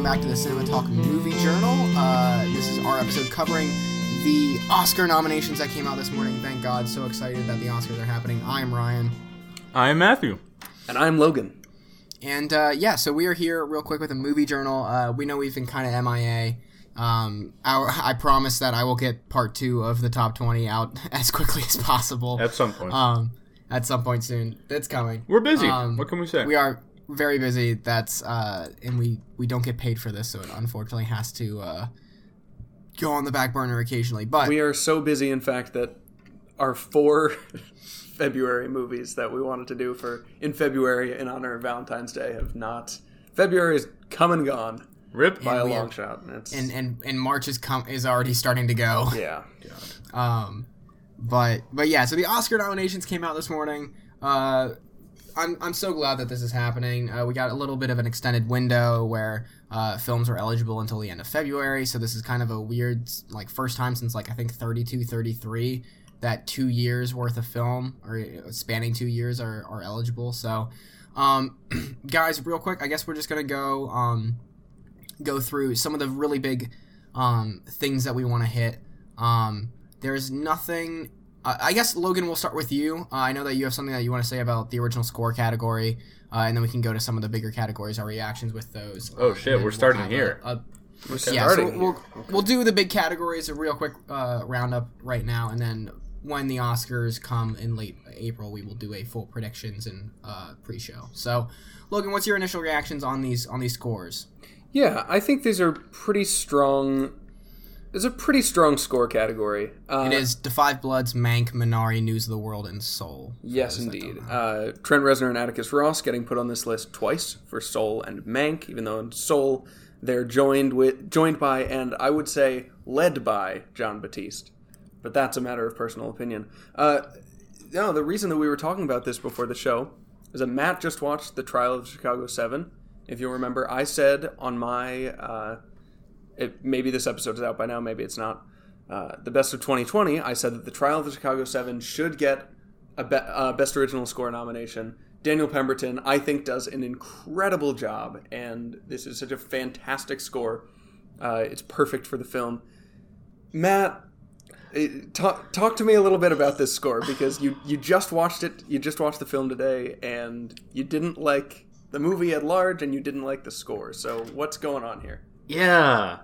back to the Cinema Talk Movie Journal. This is our episode covering the Oscar nominations that came out this morning. Thank God, so excited that the Oscars are happening. I'm Ryan. I'm Matthew. And I'm Logan. And so we are here real quick with a movie journal. We know we've been kind of MIA. I promise that I will get part 2 of the top 20 out as quickly as possible. At some point. At some point soon. It's coming. We're busy. What can we say? We are very busy. That's and we don't get paid for this, so it unfortunately has to go on the back burner occasionally. But we are so busy, in fact, that our 4 February movies that we wanted to do in February in honor of Valentine's Day have not. February is come and gone. Ripped by a long shot. And March is already starting to go. Yeah. But yeah, so the Oscar nominations came out this morning. I'm so glad that this is happening. We got a little bit of an extended window where films are eligible until the end of February, so this is kind of a weird, first time since, I think 32, 33, that 2 years worth of film, or spanning 2 years, are eligible. So, guys, real quick, I guess we're just going to go through some of the really big things that we want to hit. There's nothing... I guess, Logan, we'll start with you. I know that you have something that you want to say about the original score category, and then we can go to some of the bigger categories, our reactions with those. Oh, shit, we're starting here. We'll do the big categories, a real quick roundup right now, and then when the Oscars come in late April, we will do a full predictions and pre-show. So, Logan, what's your initial reactions on these scores? Yeah, I think these are pretty strong... It's a pretty strong score category. It is Da 5 Bloods, Mank, Minari, News of the World, and Soul. Yes, indeed. Trent Reznor and Atticus Ross getting put on this list twice for Soul and Mank, even though in Soul they're joined by, and I would say led by, Jon Batiste. But that's a matter of personal opinion. The reason that we were talking about this before the show is that Matt just watched The Trial of the Chicago 7. If you'll remember, I said on my... maybe this episode is out by now, maybe it's not. The Best of 2020, I said that The Trial of the Chicago 7 should get a Best Original Score nomination. Daniel Pemberton, I think, does an incredible job, and this is such a fantastic score. It's perfect for the film. Matt, talk to me a little bit about this score, because you just watched it. You just watched the film today, and you didn't like the movie at large, and you didn't like the score. So what's going on here? Yeah.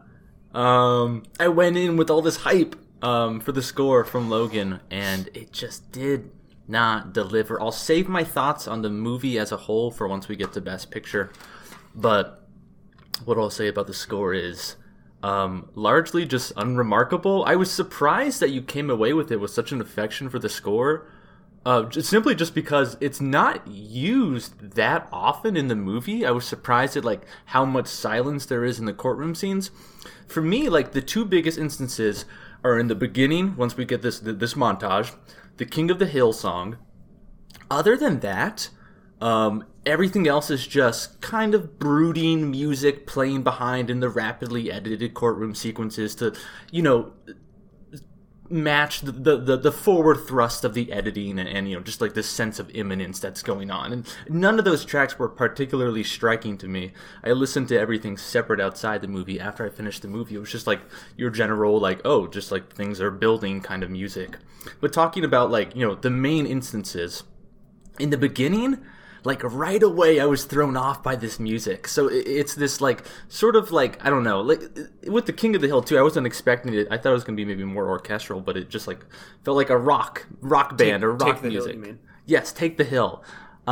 I went in with all this hype for the score from Logan, and it just did not deliver. I'll save my thoughts on the movie as a whole for once we get to Best Picture, but what I'll say about the score is largely just unremarkable. I was surprised that you came away with it with such an affection for the score, simply just because it's not used that often in the movie. I was surprised at how much silence there is in the courtroom scenes. For me, the 2 biggest instances are in the beginning, once we get this montage, the King of the Hill song. Other than that, everything else is just kind of brooding music playing behind in the rapidly edited courtroom sequences to, match the forward thrust of the editing and just this sense of imminence that's going on. And none of those tracks were particularly striking to me. I listened to everything separate outside the movie. After I finished the movie, it was just your general things are building kind of music. But talking about the main instances in the beginning, right away I was thrown off by this music. So it's this sort of I don't know, with the King of the Hill too, I wasn't expecting it. I thought it was going to be maybe more orchestral, but it just felt like a rock band or rock music. Hill, you mean? Yes, Take the Hill.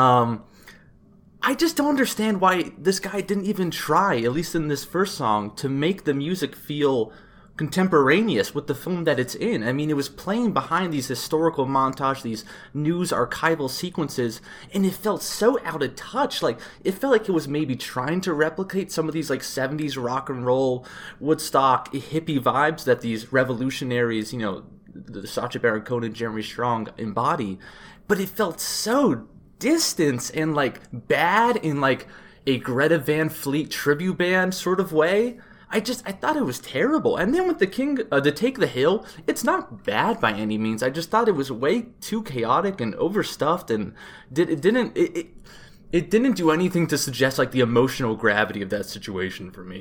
I just don't understand why this guy didn't even try, at least in this first song, to make the music feel contemporaneous with the film that it's in. I mean, it was playing behind these historical montage, these news archival sequences, and it felt so out of touch. It felt like it was maybe trying to replicate some of these 70s rock and roll, Woodstock, hippie vibes that these revolutionaries, the Sacha Baron Cohen, Jeremy Strong embody. But it felt so distant and bad in a Greta Van Fleet tribute band sort of way. I thought it was terrible. And then with the Take the Hill, it's not bad by any means. I just thought it was way too chaotic and overstuffed, and it didn't do anything to suggest the emotional gravity of that situation for me.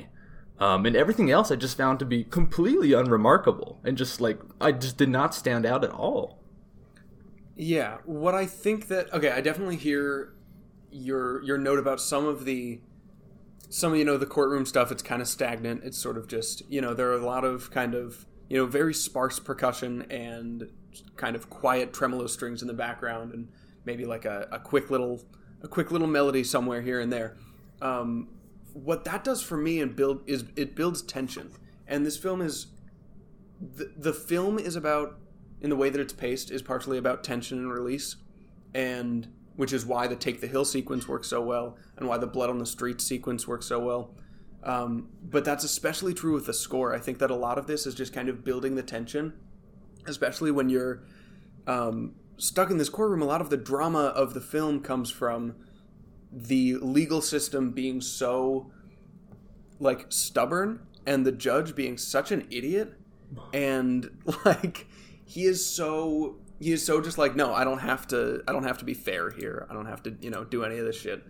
And everything else I just found to be completely unremarkable. And just like, I just did not stand out at all. Yeah, what I think that... Okay, I definitely hear your note about some of the courtroom stuff. It's kind of stagnant. It's sort of just, there are a lot of kind of, very sparse percussion and kind of quiet tremolo strings in the background, and maybe like a quick little melody somewhere here and there. What that does for me is it builds tension. And this film is... The film is about, in the way that it's paced, is partially about tension and release, and which is why the Take the Hill sequence works so well, and why the Blood on the Streets sequence works so well. But that's especially true with the score. I think that a lot of this is just kind of building the tension, especially when you're stuck in this courtroom. A lot of the drama of the film comes from the legal system being so, like, stubborn, and the judge being such an idiot, and, like, he is so just like, no, I don't have to be fair here. I don't have to, do any of this shit.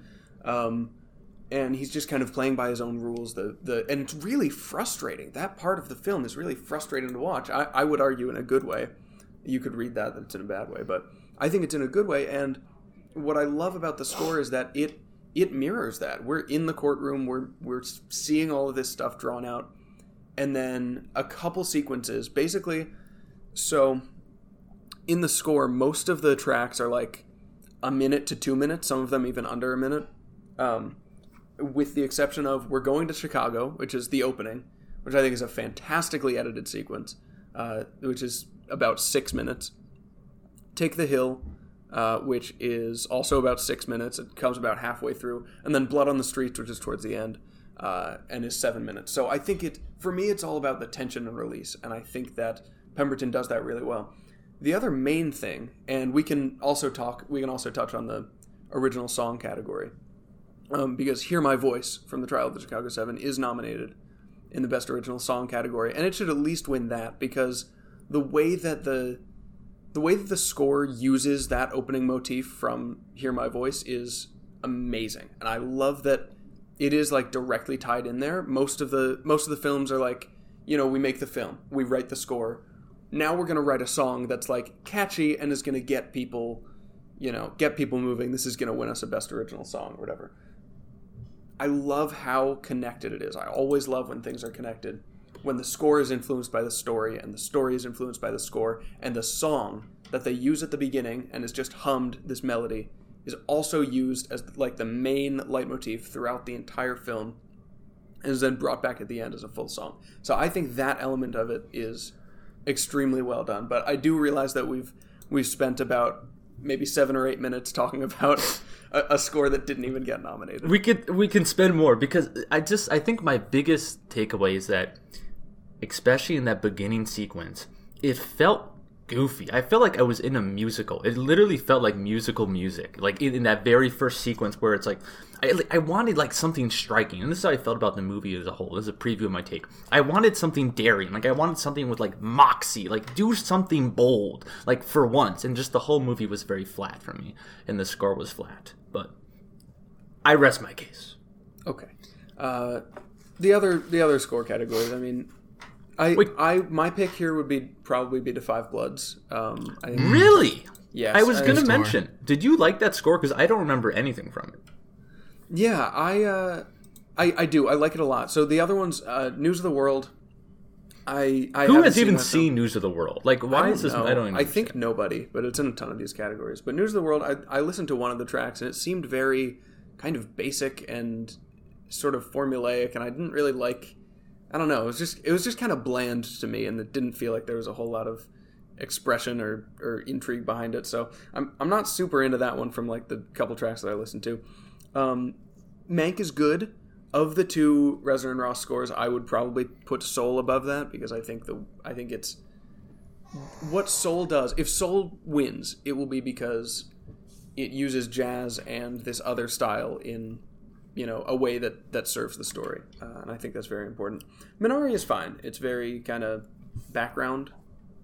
And he's just kind of playing by his own rules. And it's really frustrating. That part of the film is really frustrating to watch. I would argue in a good way. You could read that it's in a bad way, but I think it's in a good way. And what I love about the score is that it mirrors that. We're in the courtroom. We're seeing all of this stuff drawn out. And then a couple sequences, basically. So in the score, most of the tracks are like a minute to 2 minutes, some of them even under a minute, with the exception of We're Going to Chicago, which is the opening, which I think is a fantastically edited sequence, which is about 6 minutes. Take the Hill, which is also about 6 minutes. It comes about halfway through. And then Blood on the Streets, which is towards the end, and is 7 minutes. So I think for me, it's all about the tension and release, and I think that Pemberton does that really well. The other main thing, and we can also touch on the original song category, because Hear My Voice from The Trial of the Chicago 7 is nominated in the Best Original Song category, and it should at least win that, because the way that the score uses that opening motif from Hear My Voice is amazing, and I love that it is like directly tied in there. Most of the films are like, we make the film, we write the score. Now we're going to write a song that's like catchy and is going to get people moving. This is going to win us a Best Original Song or whatever. I love how connected it is. I always love when things are connected. When the score is influenced by the story, and the story is influenced by the score, and the song that they use at the beginning and is just hummed, this melody, is also used as like the main leitmotif throughout the entire film, and is then brought back at the end as a full song. So I think that element of it is extremely well done. But I do realize that we've spent about maybe 7 or 8 minutes talking about a score that didn't even get nominated. We can spend more, because I think my biggest takeaway is that, especially in that beginning sequence, it felt goofy. I felt like I was in a musical. It literally felt like musical music. Like in that very first sequence where it's like, I wanted like something striking. And this is how I felt about the movie as a whole. This is a preview of my take. I wanted something daring. Like I wanted something with like moxie. Like do something bold. Like for once. And just the whole movie was very flat for me. And the score was flat. But I rest my case. Okay. The other score categories, I mean... my pick here would probably be To Five Bloods. Really? Yes. I was going to mention. Did you like that score? Because I don't remember anything from it. Yeah, I do. I like it a lot. So the other ones, News of the World. Who has even seen News of the World? Like, why is this? I don't even. I think nobody, but it's in a ton of these categories. But News of the World, I listened to one of the tracks, and it seemed very kind of basic and sort of formulaic, and I didn't really like. I don't know. It was just kind of bland to me, and it didn't feel like there was a whole lot of expression or intrigue behind it. So I'm not super into that one from like the couple tracks that I listened to. Mank is good. Of the two Reznor and Ross scores, I would probably put Soul above that, because I think it's what Soul does. If Soul wins, it will be because it uses jazz and this other style in a way that serves the story. And I think that's very important. Minari is fine. It's very kind of background.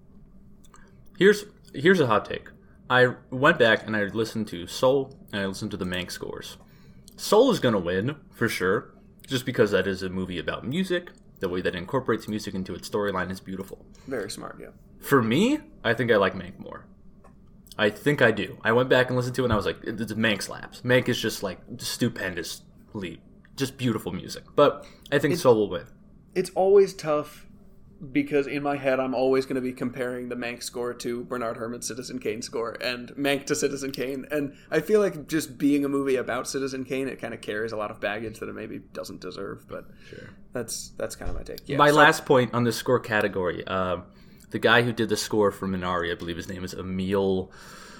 Here's a hot take. I went back and I listened to Soul and I listened to the Mank scores. Soul is going to win, for sure. just because that is a movie about music. The way that it incorporates music into its storyline is beautiful. Very smart, yeah. For me, I think I like Mank more. I think I do. I went back and listened to it, and I was like, Mank slaps. Mank is just, like, stupendously, just beautiful music. But I think Soul will win. It's always tough because in my head I'm always going to be comparing the Mank score to Bernard Herrmann's Citizen Kane score and Mank to Citizen Kane, and I feel like just being a movie about Citizen Kane, it kind of carries a lot of baggage that it maybe doesn't deserve, but Sure. that's kind of my take. Yeah, My last point on the score category, the guy who did the score for Minari, I believe his name is Emil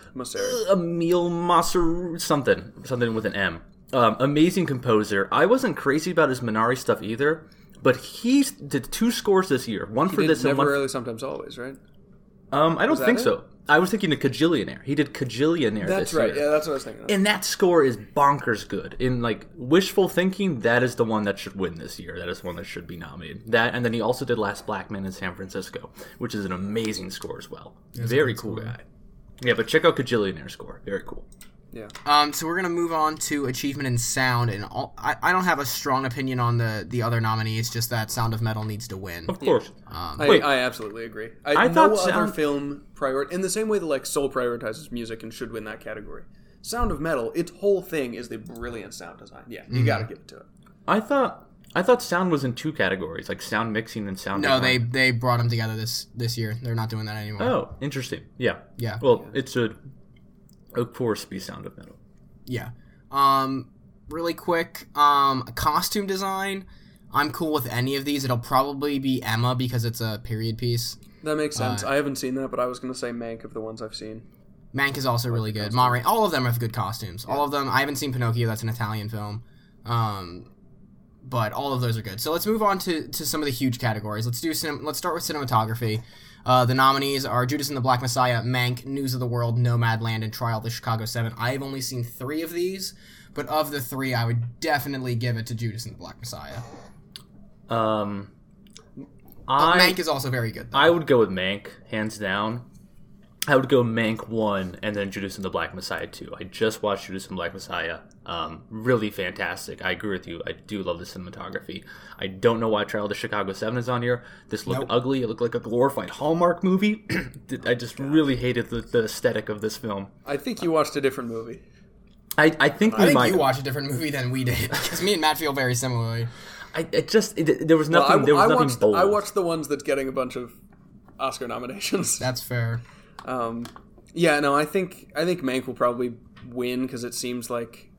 Masser, something with an M. Amazing composer. I wasn't crazy about his Minari stuff either, but he did 2 scores this year. One for this and one. Never Rarely, Sometimes Always, right? I don't think so. I was thinking of Kajillionaire. He did Kajillionaire That's this right. year. Yeah, that's what I was thinking of. And that score is bonkers good. In like wishful thinking, that is the one that should win this year. That is the one that should be nominated. That, and then he also did Last Black Man in San Francisco, which is an amazing score as well. Very cool guy. Yeah, but check out Kajillionaire score. Very cool. Yeah. So we're gonna move on to achievement in sound, and I don't have a strong opinion on the other nominees. Just that Sound of Metal needs to win. Of course. I absolutely agree. I no thought other film in the same way that like Soul prioritizes music and should win that category. Sound of Metal, its whole thing is the brilliant sound design. Yeah, you got to give it to it. I thought sound was in 2 categories, like sound mixing and sound. No, design. they brought them together this year. They're not doing that anymore. Oh, interesting. Yeah. Yeah. Well, it should, of course, be Sound of Metal. Yeah. Really quick, costume design. I'm cool with any of these. It'll probably be Emma because it's a period piece. That makes sense. I haven't seen that, but I was going to say Mank of the ones I've seen. Mank is also really good. Ma Rainey, all of them have good costumes. Yeah. All of them. I haven't seen Pinocchio. That's an Italian film. But all of those are good. So let's move on to some of the huge categories. Let's start with cinematography. The nominees are Judas and the Black Messiah, Mank, News of the World, Nomadland, and Trial of the Chicago 7. I've only seen 3 of these, but of the 3, I would definitely give it to Judas and the Black Messiah. Mank is also very good, though. I would go with Mank, hands down. I would go Mank 1 and then Judas and the Black Messiah 2. I just watched Judas and the Black Messiah. Really fantastic. I agree with you. I do love the cinematography. I don't know why Trial of the Chicago 7 is on here. This looked ugly. It looked like a glorified Hallmark movie. I just really hated the aesthetic of this film. I think you watched a different movie. I think you watched a different movie than we did, because me and Matt feel very similarly. There was nothing. There was nothing bold. I watched the ones that's getting a bunch of Oscar nominations. That's fair. Yeah, no, I think Mank will probably win because it seems like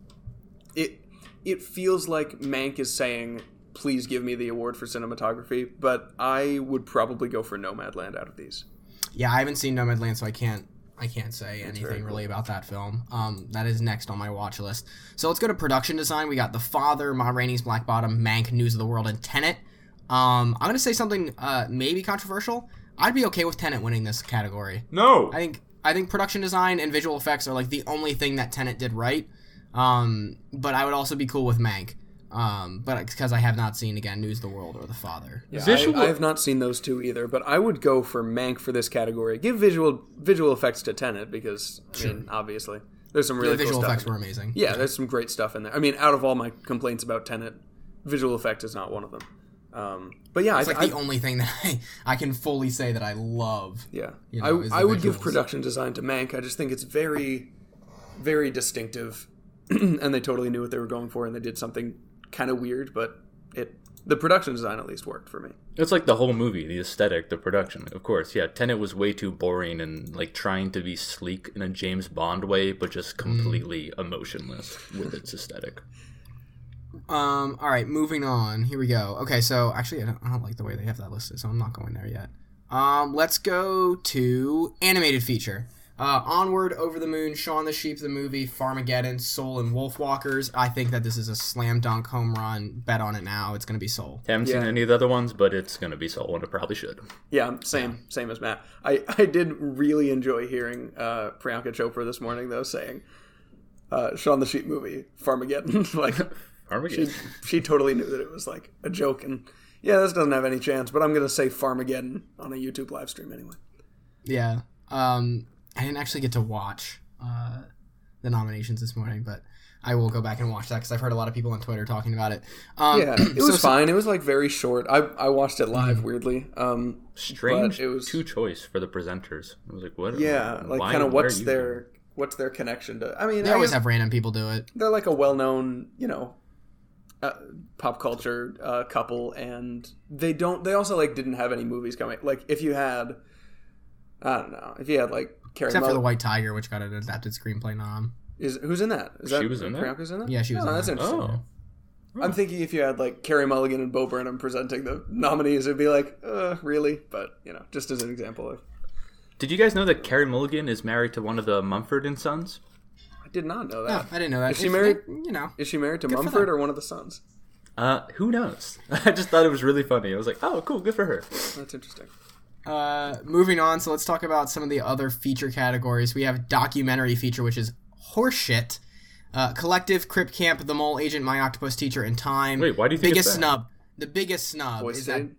it feels like Mank is saying, please give me the award for cinematography, but I would probably go for Nomadland out of these. Yeah, I haven't seen Nomadland, so I can't say anything really about that film. That is next on my watch list. So let's go to production design. We got The Father, Ma Rainey's Black Bottom, Mank, News of the World, and Tenet. I'm going to say something maybe controversial. I'd be okay with Tenet winning this category. No. I think production design and visual effects are like the only thing that Tenet did right. But I would also be cool with Mank. But because I have not seen, again, News of the World or The Father. Yeah, I have not seen those two either, but I would go for Mank for this category. Give visual effects to Tenet because, I mean, obviously, there's some really cool visual stuff. Effects were amazing. Yeah, there's some great stuff in there. I mean, out of all my complaints about Tenet, visual effect is not one of them. But yeah, it's the only thing that I can fully say that I love. Yeah, I would give production design to Mank. I just think it's very, very distinctive, and they totally knew what they were going for, and they did something kind of weird, but the production design at least worked for me. It's like the whole movie, the aesthetic, the production. Of course, yeah, Tenet was way too boring and like trying to be sleek in a James Bond way, but just completely emotionless with its aesthetic. All right, moving on. Here we go. Okay, so actually, I don't like the way they have that listed, so I'm not going there yet. Let's go to animated feature. Onward, Over the Moon, Shaun the Sheep, the movie, Farmageddon, Soul, and Wolfwalkers. I think that this is a slam dunk home run. Bet on it now. It's going to be Soul. Haven't seen any of the other ones, but it's going to be Soul, and it probably should. Yeah, same as Matt. I did really enjoy hearing Priyanka Chopra this morning, though, saying Shaun the Sheep movie, Farmageddon. Like, Farmageddon. She totally knew that it was like a joke, and yeah, this doesn't have any chance, but I'm going to say Farmageddon on a YouTube live stream anyway. Yeah. I didn't actually get to watch the nominations this morning, but I will go back and watch that because I've heard a lot of people on Twitter talking about it. Yeah, it was fine. It was like very short. I watched it live, weirdly. Strange but it was two choice for the presenters. I was like, what? Yeah, like kind of what's their connection to? I mean, they always have random people do it. They're like a well-known, pop culture couple, and they also like didn't have any movies coming. Like if you had, I don't know, if you had like Carey Except for The White Tiger, which got an adapted screenplay nom. Who's in that? She was in that? Priyanka's in that? Yeah, she was in that's that. interesting. Oh. I'm thinking if you had like Carey Mulligan and Bo Burnham presenting the nominees, it'd be like, really? But just as an example of. Did you guys know that Carey Mulligan is married to one of the Mumford and Sons? I did not know No, that. I didn't know that. Is she married? Is she married to Good for Mumford them. or one of the sons? Who knows? I just thought it was really funny. I was like, oh, cool, good for her. That's interesting. Moving on, so let's talk about some of the other feature categories. We have documentary feature, which is horseshit. Collective, Crip Camp, The Mole Agent, My Octopus Teacher, and Time. Wait, why do you think biggest it's that? snub? The biggest snub Boy is State?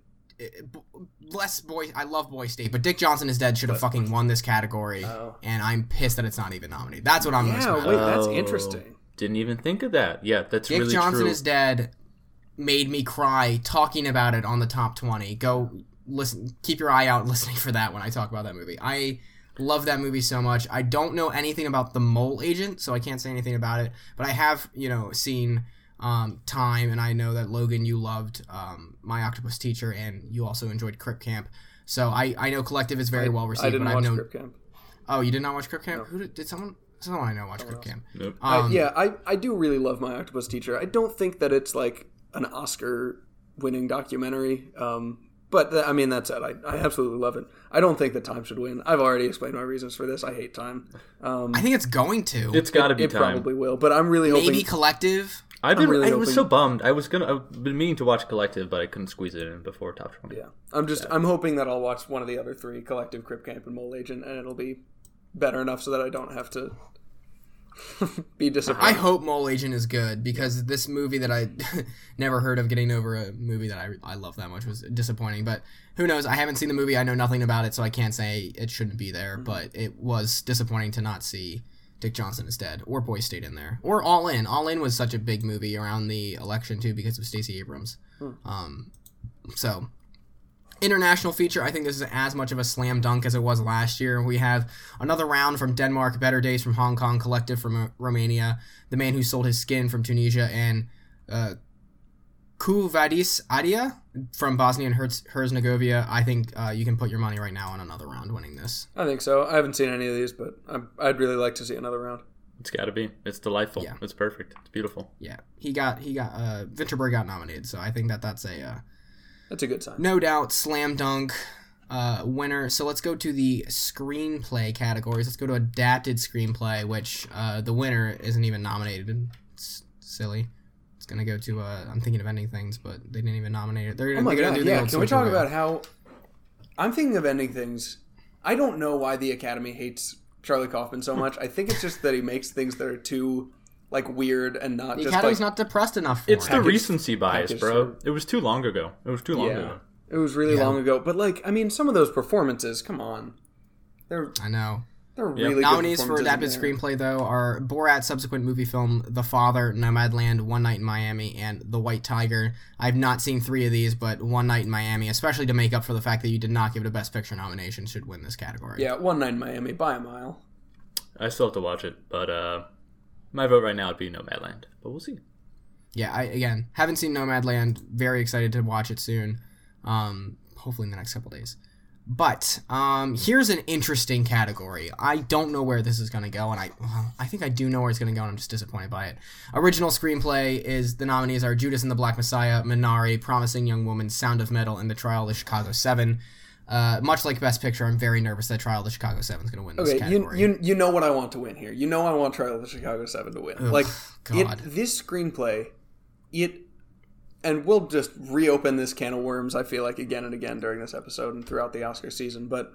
I love Boy State, but Dick Johnson is Dead should have fucking won this category, and I'm pissed that it's not even nominated. That's what I'm most mad wait, about. that's interesting. Didn't even think of that. Yeah, that's Dick really Johnson true. is Dead made me cry talking about it on the top 20. Go listen, keep your eye out listening for that when I talk about that movie. I love that movie so much. I don't know anything about The Mole Agent, so I can't say anything about it, but I have, seen Time, and I know that Logan, you loved My Octopus Teacher, and you also enjoyed Crip Camp. So I know Collective is very well received. I didn't but watch I've known... Crip Camp. Oh, you did not watch Crip Camp? No. Who did someone I know watch Crip Camp? Nope. I do really love My Octopus Teacher. I don't think that it's like an Oscar-winning documentary, but that's it. I absolutely love it. I don't think that Time should win. I've already explained my reasons for this. I hate Time. I think it's going to. It's got to be It Time. probably will, but I'm really hoping. Maybe Collective. I was hoping- so bummed. I've been meaning to watch Collective, but I couldn't squeeze it in before top 20. Yeah, I'm hoping that I'll watch one of the other three: Collective, Crip Camp, and Mole Agent, and it'll be better enough so that I don't have to be disappointed. I hope Mole Agent is good, because this movie that I never heard of getting over a movie that I love that much was disappointing. But who knows? I haven't seen the movie. I know nothing about it, so I can't say it shouldn't be there. Mm-hmm. But it was disappointing to not see Dick Johnson is Dead or Boy State in there, or All In. All In was such a big movie around the election too because of Stacey Abrams. So international feature, I think this is as much of a slam dunk as it was last year. We have Another Round from Denmark, Better Days from Hong Kong, Collective from Romania, The Man Who Sold His Skin from Tunisia, and Ku Vadis Adia from Bosnia and Herzegovina. I think you can put your money right now on Another Round winning this. I think so. I haven't seen any of these, but I'd really like to see Another Round. It's got to be. It's delightful. Yeah. It's perfect. It's beautiful. Yeah, he got Vinterberg got nominated, so I think that's a That's a good sign. no doubt slam dunk winner. So let's go to the screenplay categories. Let's go to adapted screenplay, which the winner isn't even nominated. It's silly. It's gonna go to I'm thinking of Ending Things, but they didn't even nominate it. They're Oh my gonna god! do the Yeah, old can we talk switcheroo. about how I'm thinking of Ending Things? I don't know why the Academy hates Charlie Kaufman so much. I think it's just that he makes things that are too like weird and not The just Academy's like not depressed enough for It's it. the recency bias, packaged bro. or- It was too long ago. It was too long ago. It was really Yeah. long ago, but like I mean, some of those performances, come on, they're I know. really good Nominees for performances adapted in there. screenplay, though, are Borat's subsequent movie film The Father, Nomadland, One Night in Miami, and The White Tiger. I've not seen 3 of these, but One Night in Miami, especially to make up for the fact that you did not give it a Best Picture nomination, should win this category. Yeah, One Night in Miami by a mile. I still have to watch it, but my vote right now would be Nomadland. But we'll see. Yeah, I again haven't seen Nomadland. Very excited to watch it soon. Hopefully in the next couple days. But here's an interesting category. I don't know where this is going to go, and I think I do know where it's going to go, and I'm just disappointed by it. Original screenplay is the nominees are Judas and the Black Messiah, Minari, Promising Young Woman, Sound of Metal, and The Trial of the Chicago 7. Much like Best Picture, I'm very nervous that Trial of the Chicago 7 is going to win this Okay, category. you know what I want to win here. You know I want Trial of the Chicago 7 to win. Like God. this screenplay, and we'll just reopen this can of worms, I feel like, again and again during this episode and throughout the Oscar season, but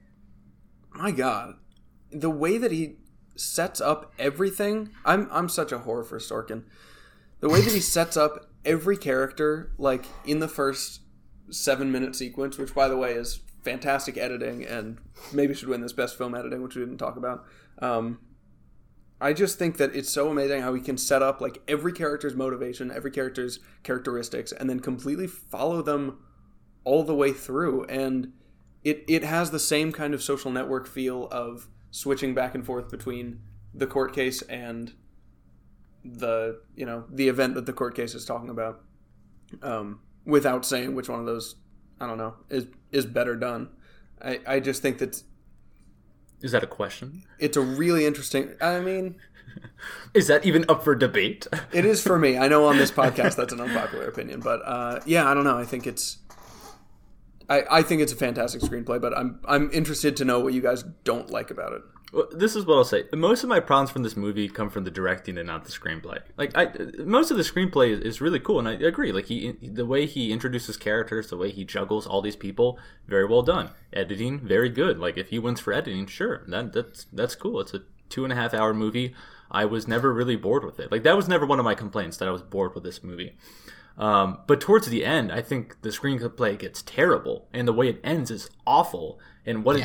my God, the way that he sets up everything, I'm such a whore for Sorkin. The way that he sets up every character, like, in the first 7-minute sequence, which, by the way, is fantastic editing and maybe should win this Best Film Editing, which we didn't talk about. I just think that it's so amazing how he can set up like every character's motivation, every character's characteristics, and then completely follow them all the way through. And it has the same kind of Social Network feel of switching back and forth between the court case and the event that the court case is talking about, without saying which one of those, I don't know, is better done. I just think that... Is that a question? It's a really interesting... I mean... Is that even up for debate? It is for me. I know on this podcast that's an unpopular opinion, but yeah, I don't know. I think it's... I think it's a fantastic screenplay, but I'm interested to know what you guys don't like about it. Well, this is what I'll say. Most of my problems from this movie come from the directing and not the screenplay. Like, most of the screenplay is really cool, and I agree. Like, the way he introduces characters, the way he juggles all these people, very well done. Editing, very good. Like, if he wins for editing, sure, that's cool. It's a 2.5-hour movie. I was never really bored with it. Like, that was never one of my complaints, that I was bored with this movie. But towards the end, I think the screenplay gets terrible, and the way it ends is awful. And what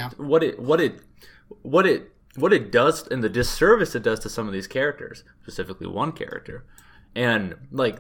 it does, and the disservice it does to some of these characters, specifically one character, and like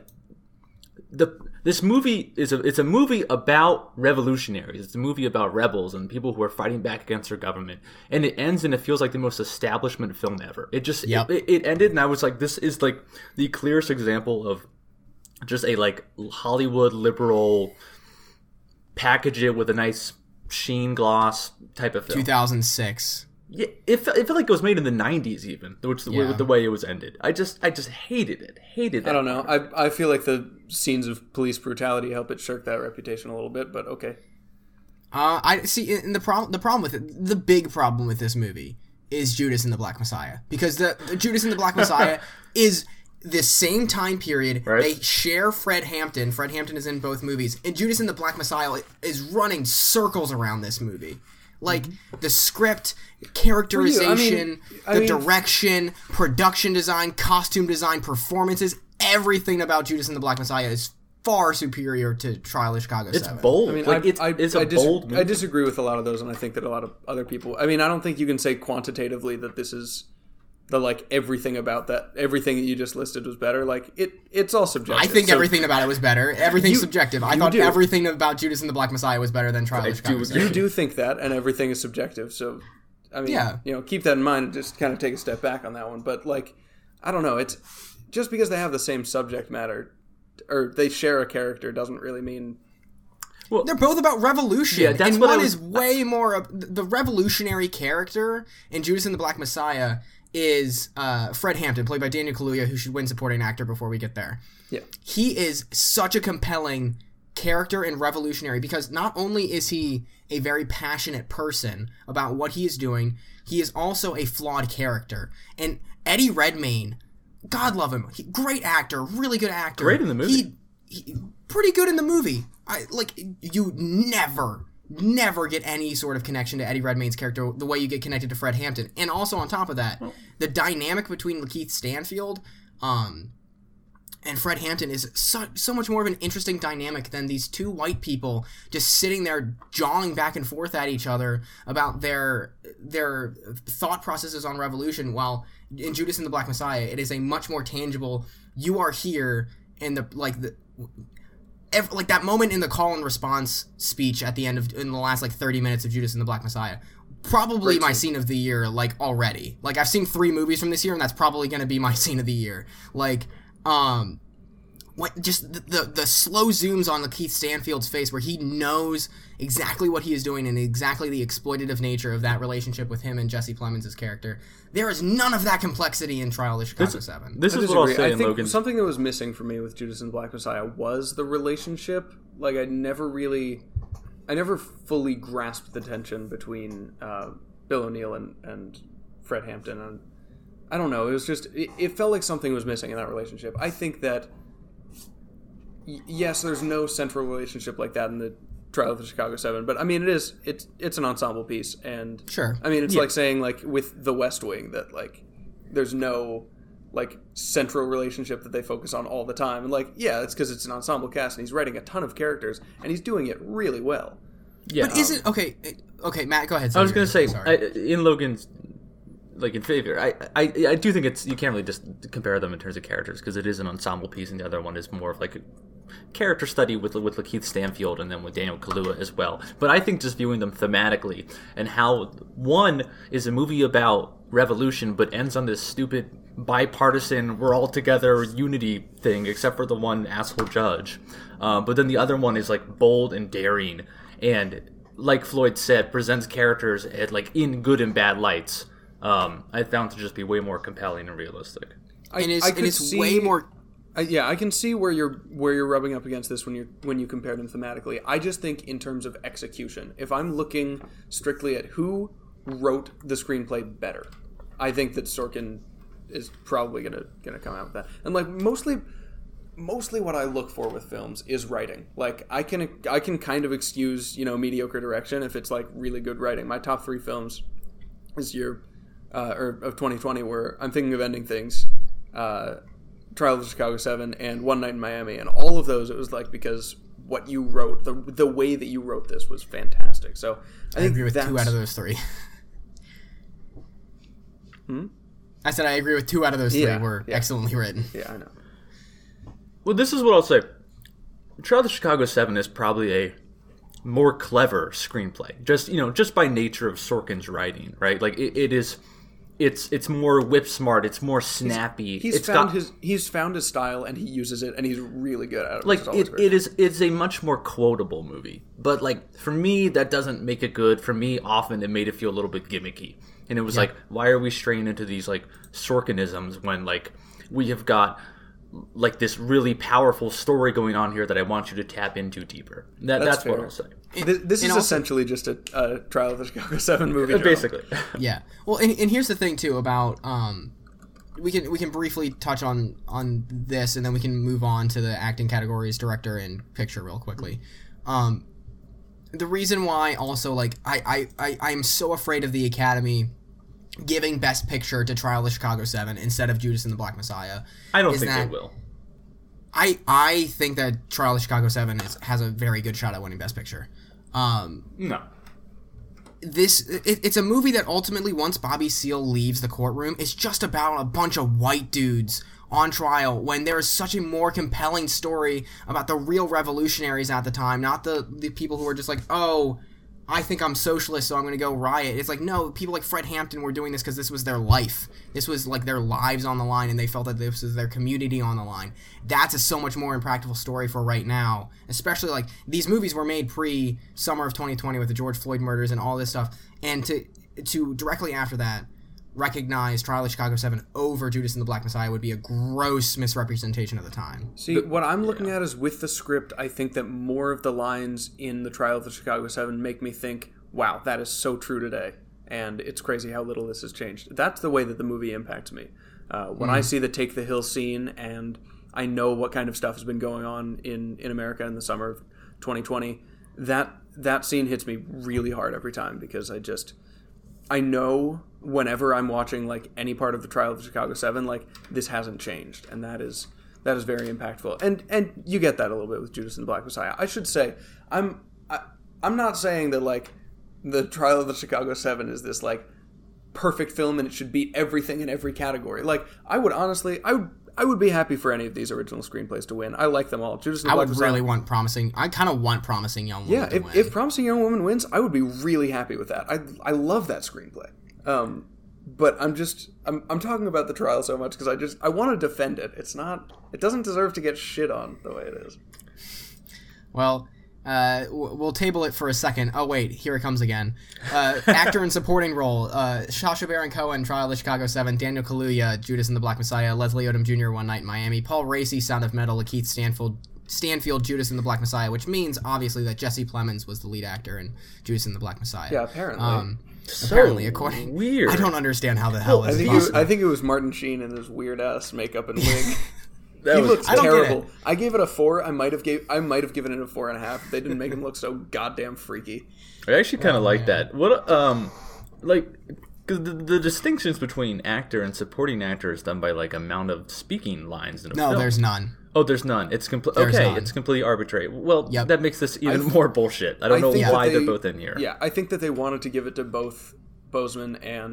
this movie it's a movie about revolutionaries. It's a movie about rebels and people who are fighting back against their government, and it ends and it feels like the most establishment film ever. It just it ended, and I was like, this is like the clearest example of just a like Hollywood liberal package it with a nice sheen gloss type of film. 2006. Yeah, it felt like it was made in the 90s even, with the way it was ended. I just hated it. I don't know. I feel like the scenes of police brutality help it shirk that reputation a little bit, but okay. I see. And the problem with it, the big problem with this movie is Judas and the Black Messiah, because the Judas and the Black Messiah is the same time period. Right. They share Fred Hampton. Fred Hampton is in both movies, and Judas and the Black Messiah is running circles around this movie. Like, the script, characterization, direction, production design, costume design, performances, everything about Judas and the Black Messiah is far superior to Trial of Chicago 7. It's bold. I mean, like, it's a bold movie. I disagree with a lot of those, and I think that a lot of other people... I mean, I don't think you can say quantitatively that this is the, like, everything about that, everything that you just listed was better. Like, it's all subjective. I think everything about it was better. Everything's subjective. I thought everything about Judas and the Black Messiah was better than Trial of Chicago 7. You do think that, and everything is subjective, so... I mean, keep that in mind and just kind of take a step back on that one. But, like, I don't know. It's just because they have the same subject matter or they share a character doesn't really mean... Well, they're both about revolution. Yeah, that's and what one is way more... The revolutionary character in Judas and the Black Messiah is Fred Hampton, played by Daniel Kaluuya, who should win supporting actor before we get there. Yeah. He is such a compelling character and revolutionary because not only is he a very passionate person about what he is doing, he is also a flawed character. And Eddie Redmayne, God love him, great actor, really good actor. Great in the movie. He pretty good in the movie. You never get any sort of connection to Eddie Redmayne's character the way you get connected to Fred Hampton. And also on top of that, the dynamic between Lakeith Stanfield and Fred Hampton is so much more of an interesting dynamic than these two white people just sitting there jawing back and forth at each other about their thought processes on revolution, while in Judas and the Black Messiah, it is a much more tangible, you are here, and that moment in the call and response speech at the end in the last 30 minutes of Judas and the Black Messiah, probably my scene of the year already. I've seen 3 movies from this year, and that's probably going to be my scene of the year. Just the slow zooms on Lakeith Stanfield's face where he knows exactly what he is doing and exactly the exploitative nature of that relationship with him and Jesse Plemons' character. There is none of that complexity in Trial of Chicago 7. This is what I'll say in Logan. Something that was missing for me with Judas and Black Messiah was the relationship. I never fully grasped the tension between Bill O'Neill and Fred Hampton. And I don't know, it was just, it felt like something was missing in that relationship. I think that yes, there's no central relationship like that in the Trial of the Chicago 7, but I mean, it's an ensemble piece, and sure. I mean, it's like saying with The West Wing that there's no central relationship that they focus on all the time, and it's because it's an ensemble cast, and he's writing a ton of characters, and he's doing it really well. Yeah, but is it okay? Matt, go ahead. I was going to say in Logan's like in favor. I do think it's, you can't really just compare them in terms of characters because it is an ensemble piece, and the other one is more of like a character study with Lakeith Stanfield and then with Daniel Kaluuya as well. But I think just viewing them thematically and how one is a movie about revolution but ends on this stupid bipartisan we're all together unity thing except for the one asshole judge, but then the other one is like bold and daring and, like Floyd said, presents characters at like in good and bad lights. I found to just be way more compelling and realistic. It's way more. Yeah, I can see where you're rubbing up against this when you compare them thematically. I just think in terms of execution, if I'm looking strictly at who wrote the screenplay better, I think that Sorkin is probably gonna come out with that. And like mostly what I look for with films is writing. Like I can kind of excuse mediocre direction if it's like really good writing. My top 3 films this year or of 2020 were I'm Thinking of Ending Things, Trial of the Chicago 7, and One Night in Miami, and all of those it was like because what you wrote, the way that you wrote this was fantastic. So I agree with 2 out of those 3. I said I agree with 2 out of those 3 were excellently written. Yeah, I know. Well, this is what I'll say. Trial of the Chicago 7 is probably a more clever screenplay, just by nature of Sorkin's writing, right? Like it's more whip smart, it's more snappy. He's found his style and he uses it and he's really good at it. Like it's a much more quotable movie. But like for me that doesn't make it good. For me often it made it feel a little bit gimmicky. And it was like, why are we straying into these like Sorkinisms when like we have got like this really powerful story going on here that I want you to tap into deeper. That's what I'll say. This is also essentially just a Trial of the Chicago 7 movie. Basically. Yeah. Well, and here's the thing too about we can briefly touch on this and then we can move on to the acting categories, director and picture real quickly. The reason why also like I'm so afraid of the Academy giving Best Picture to Trial of the Chicago 7 instead of Judas and the Black Messiah. I don't think they will. I think that Trial of the Chicago 7 has a very good shot at winning Best Picture. No. It's a movie that ultimately, once Bobby Seale leaves the courtroom, is just about a bunch of white dudes on trial when there is such a more compelling story about the real revolutionaries at the time, not the people who are just like, oh, I think I'm socialist, so I'm going to go riot. It's like, no, people like Fred Hampton were doing this because this was their life. This was like their lives on the line, and they felt that this was their community on the line. That's a so much more impactful story for right now, especially like these movies were made pre-summer of 2020 with the George Floyd murders and all this stuff, and to directly after that recognize Trial of Chicago 7 over Judas and the Black Messiah would be a gross misrepresentation of the time. See, what I'm looking at is with the script, I think that more of the lines in the Trial of the Chicago 7 make me think, wow, that is so true today. And it's crazy how little this has changed. That's the way that the movie impacts me. When I see the Take the Hill scene and I know what kind of stuff has been going on in America in the summer of 2020, that scene hits me really hard every time because I know whenever I'm watching like any part of the Trial of the Chicago 7, like this hasn't changed, and that is very impactful. And you get that a little bit with Judas and the Black Messiah. I should say I'm not saying that like the Trial of the Chicago 7 is this like perfect film and it should beat everything in every category. Like I would be happy for any of these original screenplays to win. I like them all. Judas and the Black Messiah. I kind of want Promising Young Woman to win. If Promising Young Woman wins, I would be really happy with that. I love that screenplay. But I'm talking about the trial so much because I want to defend it. It doesn't deserve to get shit on the way it is. Well, we'll table it for a second. Oh wait, here it comes again. Actor and supporting role: Sacha Baron Cohen, Trial of the Chicago 7; Daniel Kaluuya, Judas and the Black Messiah; Leslie Odom Jr., One Night in Miami; Paul Raci, Sound of Metal; Lakeith Stanfield, Judas and the Black Messiah. Which means obviously that Jesse Plemons was the lead actor in Judas and the Black Messiah. Yeah, apparently. Apparently, according weird. I don't understand how the hell this is possible. I think it was Martin Sheen and his weird ass makeup and wig. He was looks terrible. I gave it a 4. I might have given it a 4.5. They didn't make him look so goddamn freaky. I actually kind of like that. What like because the distinctions between actor and supporting actor is done by like amount of speaking lines in a film. No, there's none. Oh, there's none. It's It's completely arbitrary. Well, that makes this even more bullshit. I don't know why they're both in here. Yeah, I think that they wanted to give it to both Boseman and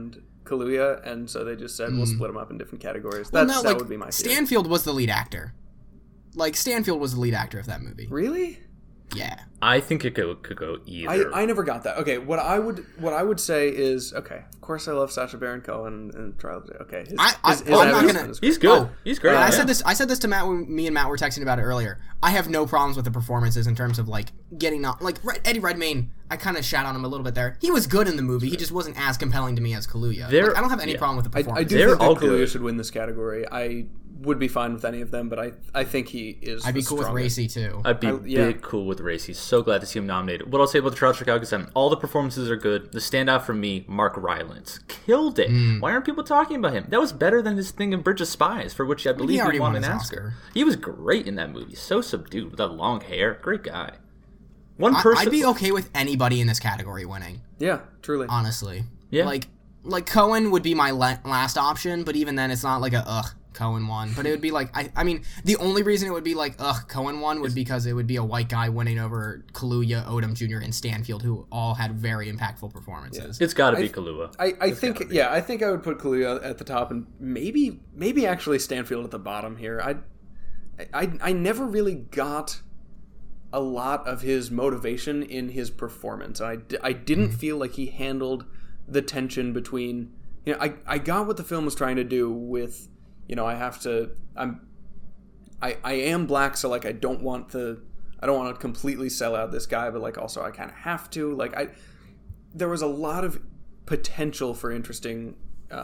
Kaluuya, and so they just said we'll split them up in different categories. Well, That would be my theory. Stanfield was the lead actor. Like, Stanfield was the lead actor of that movie. Really? Yeah. I think it could go either. I never got that. Okay, what I would say is, okay, of course I love Sacha Baron Cohen and Trial. Okay, I'm not gonna. He's good. Oh, He's great. I said this to Matt when me and Matt were texting about it earlier. I have no problems with the performances in terms of like getting on. Like Eddie Redmayne, I kind of shat on him a little bit there. He was good in the movie. He just wasn't as compelling to me as Kaluuya. Like, I don't have any problem with the performance. I do think that Kaluuya should win this category. I would be fine with any of them, but I think he is. I'd be cool with Racy too. I'd be big cool with Racy. So glad to see him nominated. What I'll say about the Charles Chicago is all the performances are good. The standout for me, Mark Rylance, killed it. Why aren't people talking about him? That was better than his thing in Bridge of Spies, for which I believe he won an Oscar. He was great in that movie. So subdued with that long hair. Great guy. One person. I'd be okay with anybody in this category winning. Yeah, truly. Honestly. Yeah. Like Cohen would be my last option, but even then it's not like Cohen won. But it would be like, I mean, the only reason it would be like, Cohen won would be because it would be a white guy winning over Kaluuya, Odom Jr., and Stanfield, who all had very impactful performances. It's got to be Kaluuya. I think I would put Kaluuya at the top and maybe actually Stanfield at the bottom here. I never really got a lot of his motivation in his performance. I didn't feel like he handled the tension between, I got what the film was trying to do with, I am black, so like I don't want to completely sell out this guy, but like also I kind of have to. Like there was a lot of potential for interesting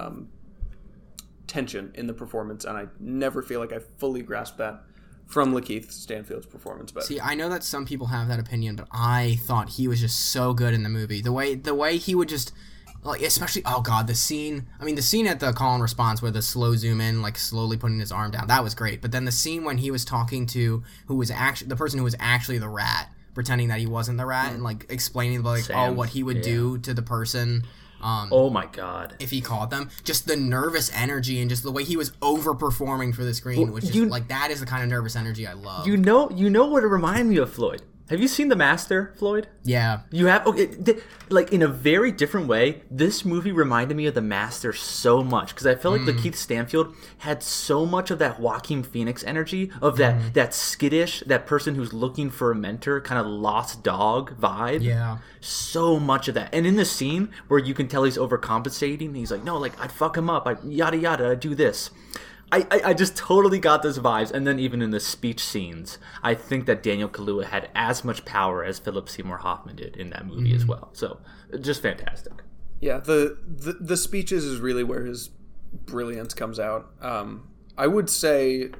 tension in the performance, and I never feel like I fully grasped that from Lakeith Stanfield's performance. But see, I know that some people have that opinion, but I thought he was just so good in the movie. The way he would just, like, especially, oh god, the scene at the call and response where the slow zoom in, like slowly putting his arm down, that was great. But then the scene when he was talking to the person who was actually the rat, pretending that he wasn't the rat, and like explaining like Sam, what he would do to the person. Oh my god! If he caught them, just the nervous energy and just the way he was overperforming for the screen, which is like, that is the kind of nervous energy I love. You know what it reminded me of, Floyd? Have you seen The Master, Floyd? Yeah. You have? Okay, like, in a very different way, this movie reminded me of The Master so much, because I felt like Lakeith Stanfield had so much of that Joaquin Phoenix energy, of that skittish, that person who's looking for a mentor, kind of lost dog vibe. Yeah. So much of that. And in the scene where you can tell he's overcompensating, he's like, no, like, I'd fuck him up, yada yada, I'd do this. I just totally got those vibes. And then even in the speech scenes, I think that Daniel Kaluuya had as much power as Philip Seymour Hoffman did in that movie as well. So, just fantastic. Yeah, the speeches is really where his brilliance comes out. I would say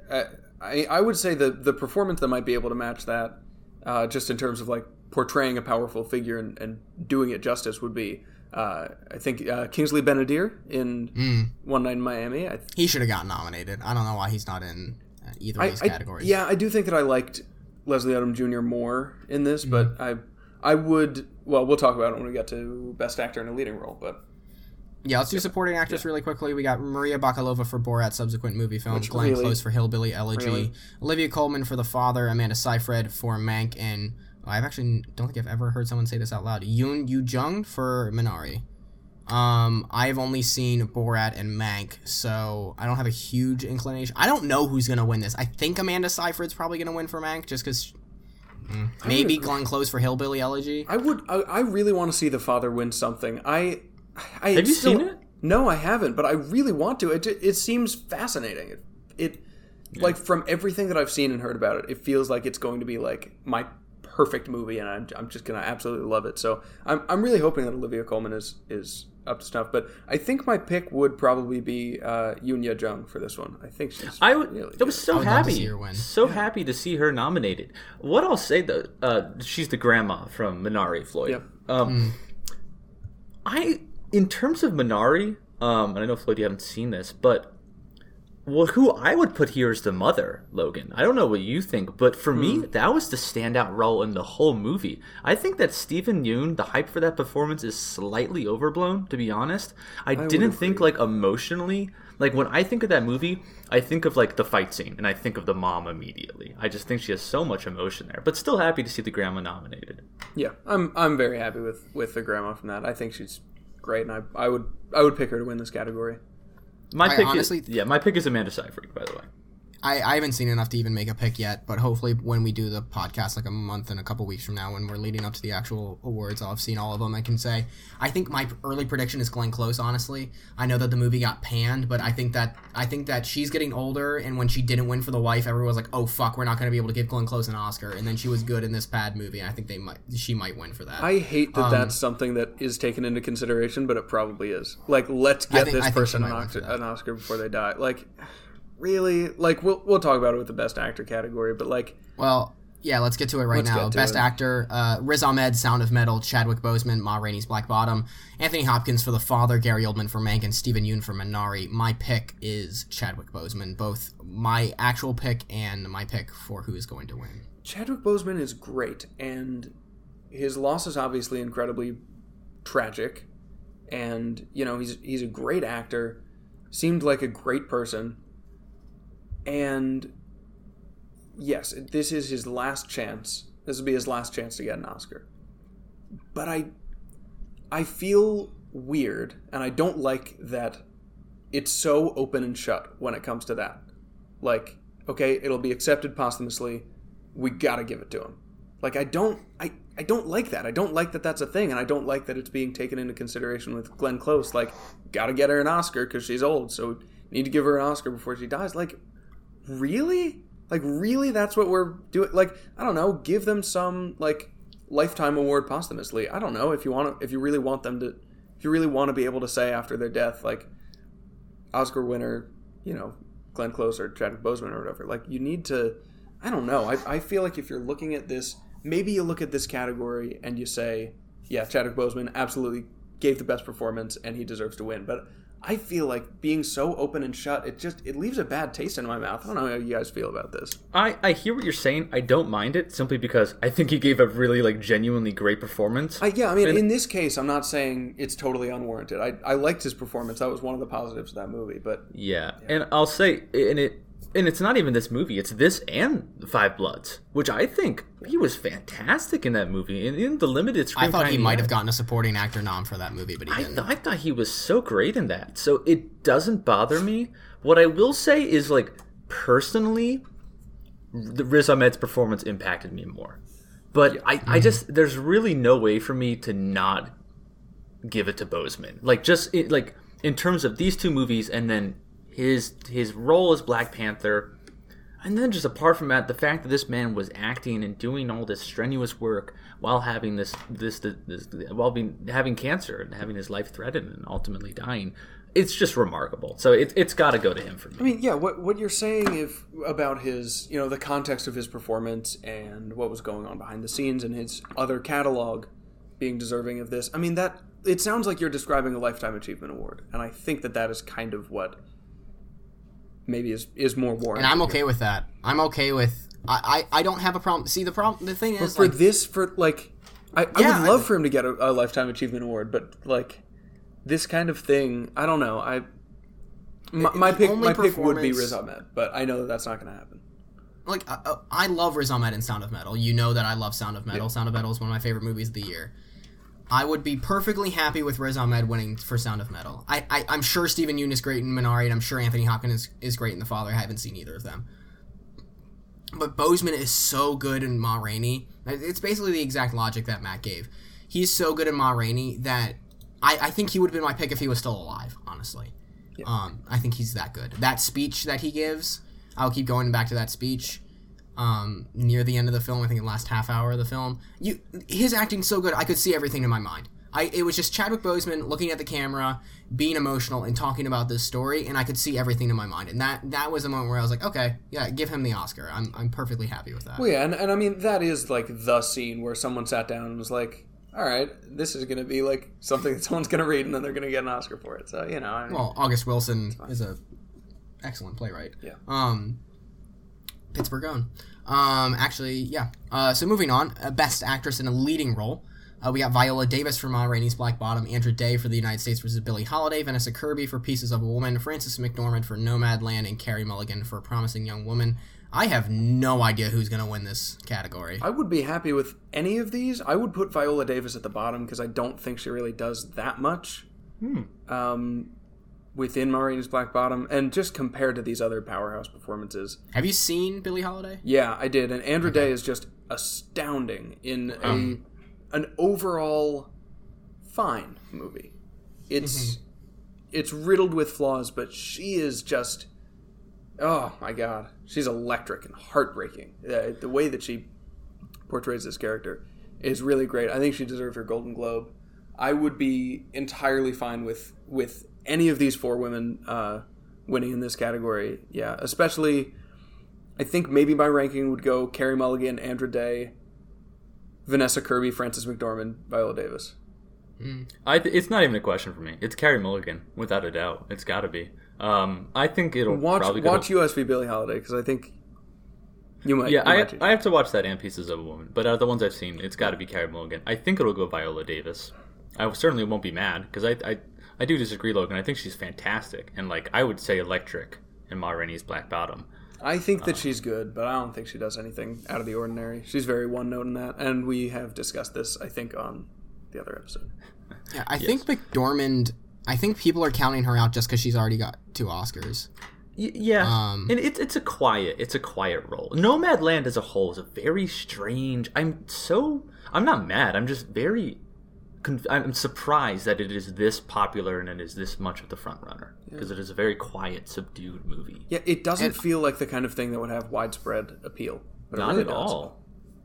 the performance that might be able to match that, just in terms of like portraying a powerful figure and doing it justice, would be I think Kingsley Ben-Adir in One Night in Miami. He should have gotten nominated. I don't know why he's not in either of these categories. Yeah, I do think that I liked Leslie Odom Jr. more in this, but I would. Well, we'll talk about it when we get to Best Actor in a Leading Role. But yeah, let's do Supporting Actress really quickly. We got Maria Bakalova for Borat's subsequent movie film, Glenn Close for Hillbilly Elegy, Olivia Colman for The Father, Amanda Seyfried for Mank, and I actually don't think I've ever heard someone say this out loud, Yoon Yoo-jung for Minari. I've only seen Borat and Mank, so I don't have a huge inclination. I don't know who's going to win this. I think Amanda Seyfried's probably going to win for Mank, just because maybe Glenn Close for Hillbilly Elegy. I really want to see The Father win something. Have you seen it? No, I haven't, but I really want to. It seems fascinating. Like, from everything that I've seen and heard about it, it feels like it's going to be like my perfect movie, and I'm just gonna absolutely love it. So I'm really hoping that Olivia Colman is up to snuff. But I think my pick would probably be Yoon Yoo-jung for this one. I think she's. I was so happy to see her nominated. What I'll say though, she's the grandma from Minari, Floyd. Yep. In terms of Minari, and I know Floyd, you haven't seen this, but. Well, who I would put here is the mother, Logan. I don't know what you think, but for me, that was the standout role in the whole movie. I think that Stephen Yeun, the hype for that performance is slightly overblown, to be honest. I didn't think, like, emotionally. Like, when I think of that movie, I think of, like, the fight scene, and I think of the mom immediately. I just think she has so much emotion there, but still happy to see the grandma nominated. Yeah, I'm very happy with the grandma from that. I think she's great, and I would pick her to win this category. My pick is Amanda Seyfried, by the way. I haven't seen enough to even make a pick yet, but hopefully when we do the podcast like a month and a couple weeks from now, when we're leading up to the actual awards, I'll have seen all of them. I can say I think my early prediction is Glenn Close. Honestly, I know that the movie got panned, but I think that she's getting older, and when she didn't win for The Wife, everyone was like, "Oh fuck, we're not going to be able to give Glenn Close an Oscar." And then she was good in this bad movie, and I think she might win for that. I hate that that's something that is taken into consideration, but it probably is. Like, let's get this person an Oscar before they die. Like. Really? Like, we'll talk about it with the Best Actor category, but like... Well, yeah, let's get to it right now. Best Actor, Riz Ahmed, Sound of Metal, Chadwick Boseman, Ma Rainey's Black Bottom, Anthony Hopkins for The Father, Gary Oldman for Mank, and Stephen Yeun for Minari. My pick is Chadwick Boseman, both my actual pick and my pick for who is going to win. Chadwick Boseman is great, and his loss is obviously incredibly tragic, and, you know, he's a great actor, seemed like a great person. And yes, this is his last chance. This will be his last chance to get an Oscar. But I feel weird, and I don't like that it's so open and shut when it comes to that. Like, okay, it'll be accepted posthumously. We gotta give it to him. Like, I don't like that. I don't like that that's a thing, and I don't like that it's being taken into consideration with Glenn Close. Like, gotta get her an Oscar because she's old, so need to give her an Oscar before she dies. Like, really? Like, really? That's what we're doing? Like, I don't know. Give them some, like, lifetime award posthumously. I don't know. If you really want to be able to say after their death, like, Oscar winner, you know, Glenn Close or Chadwick Boseman or whatever. Like, you need to, I don't know. I feel like if you're looking at this, maybe you look at this category and you say, yeah, Chadwick Boseman absolutely gave the best performance and he deserves to win. But I feel like being so open and shut, it leaves a bad taste in my mouth. I don't know how you guys feel about this. I hear what you're saying. I don't mind it simply because I think he gave a really, like, genuinely great performance. In this case, I'm not saying it's totally unwarranted. I liked his performance. That was one of the positives of that movie. But yeah. And I'll say, and it's not even this movie. It's this and Five Bloods, which I think he was fantastic in that movie. And in the limited screen I thought he might have gotten a supporting actor nom for that movie, but he didn't. I thought he was so great in that. So it doesn't bother me. What I will say is, like, personally, the Riz Ahmed's performance impacted me more. But I just, there's really no way for me to not give it to Boseman. Like, just, in terms of these two movies and then his role as Black Panther, and then just apart from that, the fact that this man was acting and doing all this strenuous work while having having cancer and having his life threatened and ultimately dying, it's just remarkable. So it's got to go to him for me. I mean, yeah, what you're saying about his, you know, the context of his performance and what was going on behind the scenes and his other catalog being deserving of this. I mean, that it sounds like you're describing a Lifetime Achievement Award, and I think that is kind of what maybe is more warranted. And I'm okay with that. I'm okay with... I don't have a problem. See, the thing is... I would love for him to get a Lifetime Achievement Award, but, like, this kind of thing, I don't know. My pick would be Riz Ahmed, but I know that's not going to happen. Like, I love Riz Ahmed in Sound of Metal. You know that I love Sound of Metal. Yeah. Sound of Metal is one of my favorite movies of the year. I would be perfectly happy with Riz Ahmed winning for Sound of Metal. I'm sure Stephen Yeun is great in Minari, and I'm sure Anthony Hopkins is great in The Father. I haven't seen either of them. But Boseman is so good in Ma Rainey. It's basically the exact logic that Matt gave. He's so good in Ma Rainey that I think he would have been my pick if he was still alive, honestly. Yeah. I think he's that good. That speech that he gives, I'll keep going back to that speech. Near the end of the film, I think the last half hour of the film, his acting's so good, I could see everything in my mind. It was just Chadwick Boseman looking at the camera, being emotional, and talking about this story, and I could see everything in my mind. And that was a moment where I was like, okay, yeah, give him the Oscar. I'm perfectly happy with that. Well, yeah, and I mean, that is, like, the scene where someone sat down and was like, all right, this is going to be, like, something that someone's going to read, and then they're going to get an Oscar for it. So, you know. I mean, well, August Wilson is a excellent playwright. Yeah. Pittsburgh own. Actually, yeah. So moving on, Best Actress in a Leading Role. We got Viola Davis for Ma Rainey's Black Bottom, Andra Day for The United States vs. Billie Holiday, Vanessa Kirby for Pieces of a Woman, Frances McDormand for Nomadland, and Carey Mulligan for Promising Young Woman. I have no idea who's going to win this category. I would be happy with any of these. I would put Viola Davis at the bottom because I don't think she really does that much. within Ma Rainey's Black Bottom, and just compared to these other powerhouse performances. Have you seen Billie Holiday? Yeah, I did, and Andra Day is just astounding in an overall fine movie. It's riddled with flaws, but she is just, oh my god, she's electric and heartbreaking. The way that she portrays this character is really great. I think she deserved her Golden Globe. I would be entirely fine with any of these four women winning in this category. Yeah, especially, I think maybe my ranking would go Carey Mulligan, Andra Day, Vanessa Kirby, Frances McDormand, Viola Davis. It's not even a question for me. It's Carey Mulligan, without a doubt. It's got to be. I think it'll probably go... Watch US v. Billie Holiday, because I think you might... Yeah, I have to watch that and Pieces of a Woman, but out of the ones I've seen, it's got to be Carey Mulligan. I think it'll go Viola Davis. I certainly won't be mad, because I do disagree, Logan. I think she's fantastic, and I would say electric in Ma Rainey's Black Bottom. I think that she's good, but I don't think she does anything out of the ordinary. She's very one-note in that, and we have discussed this, I think, on the other episode. Yeah, I think McDormand... I think people are counting her out just because she's already got 2 Oscars. Yeah, and it's a quiet role. Nomadland as a whole is a very strange... I'm not mad. I'm just very... I'm surprised that it is this popular and it is this much of the front runner, because it is a very quiet, subdued movie. Yeah, it doesn't feel like the kind of thing that would have widespread appeal. But not really at all.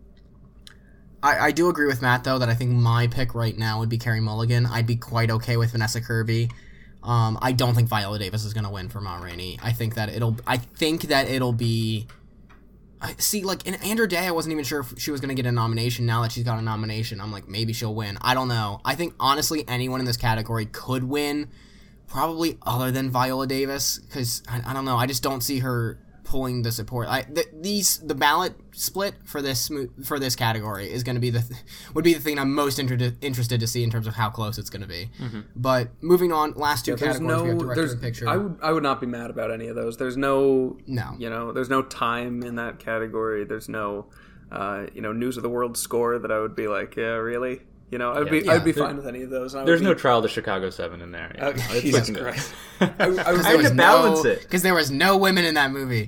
I do agree with Matt, though, that I think my pick right now would be Carey Mulligan. I'd be quite okay with Vanessa Kirby. I don't think Viola Davis is going to win for Ma Rainey. I think that it'll be... See, in Andra Day, I wasn't even sure if she was going to get a nomination. Now that she's got a nomination, I'm like, maybe she'll win. I don't know. I think, honestly, anyone in this category could win, probably other than Viola Davis, because, I don't know, I just don't see her pulling the support. The ballot split for this category is going to be would be the thing I'm most interested to see in terms of how close it's going to be. Mm-hmm. But moving on, last 2 categories, we have director and picture. I would not be mad about any of those. There's there's no time in that category. There's no News of the World score that I would be like, yeah, really. I'd be fine with any of those. There's no Trial to Chicago 7 in there. Jesus Christ. I had to balance it. Because there was no women in that movie.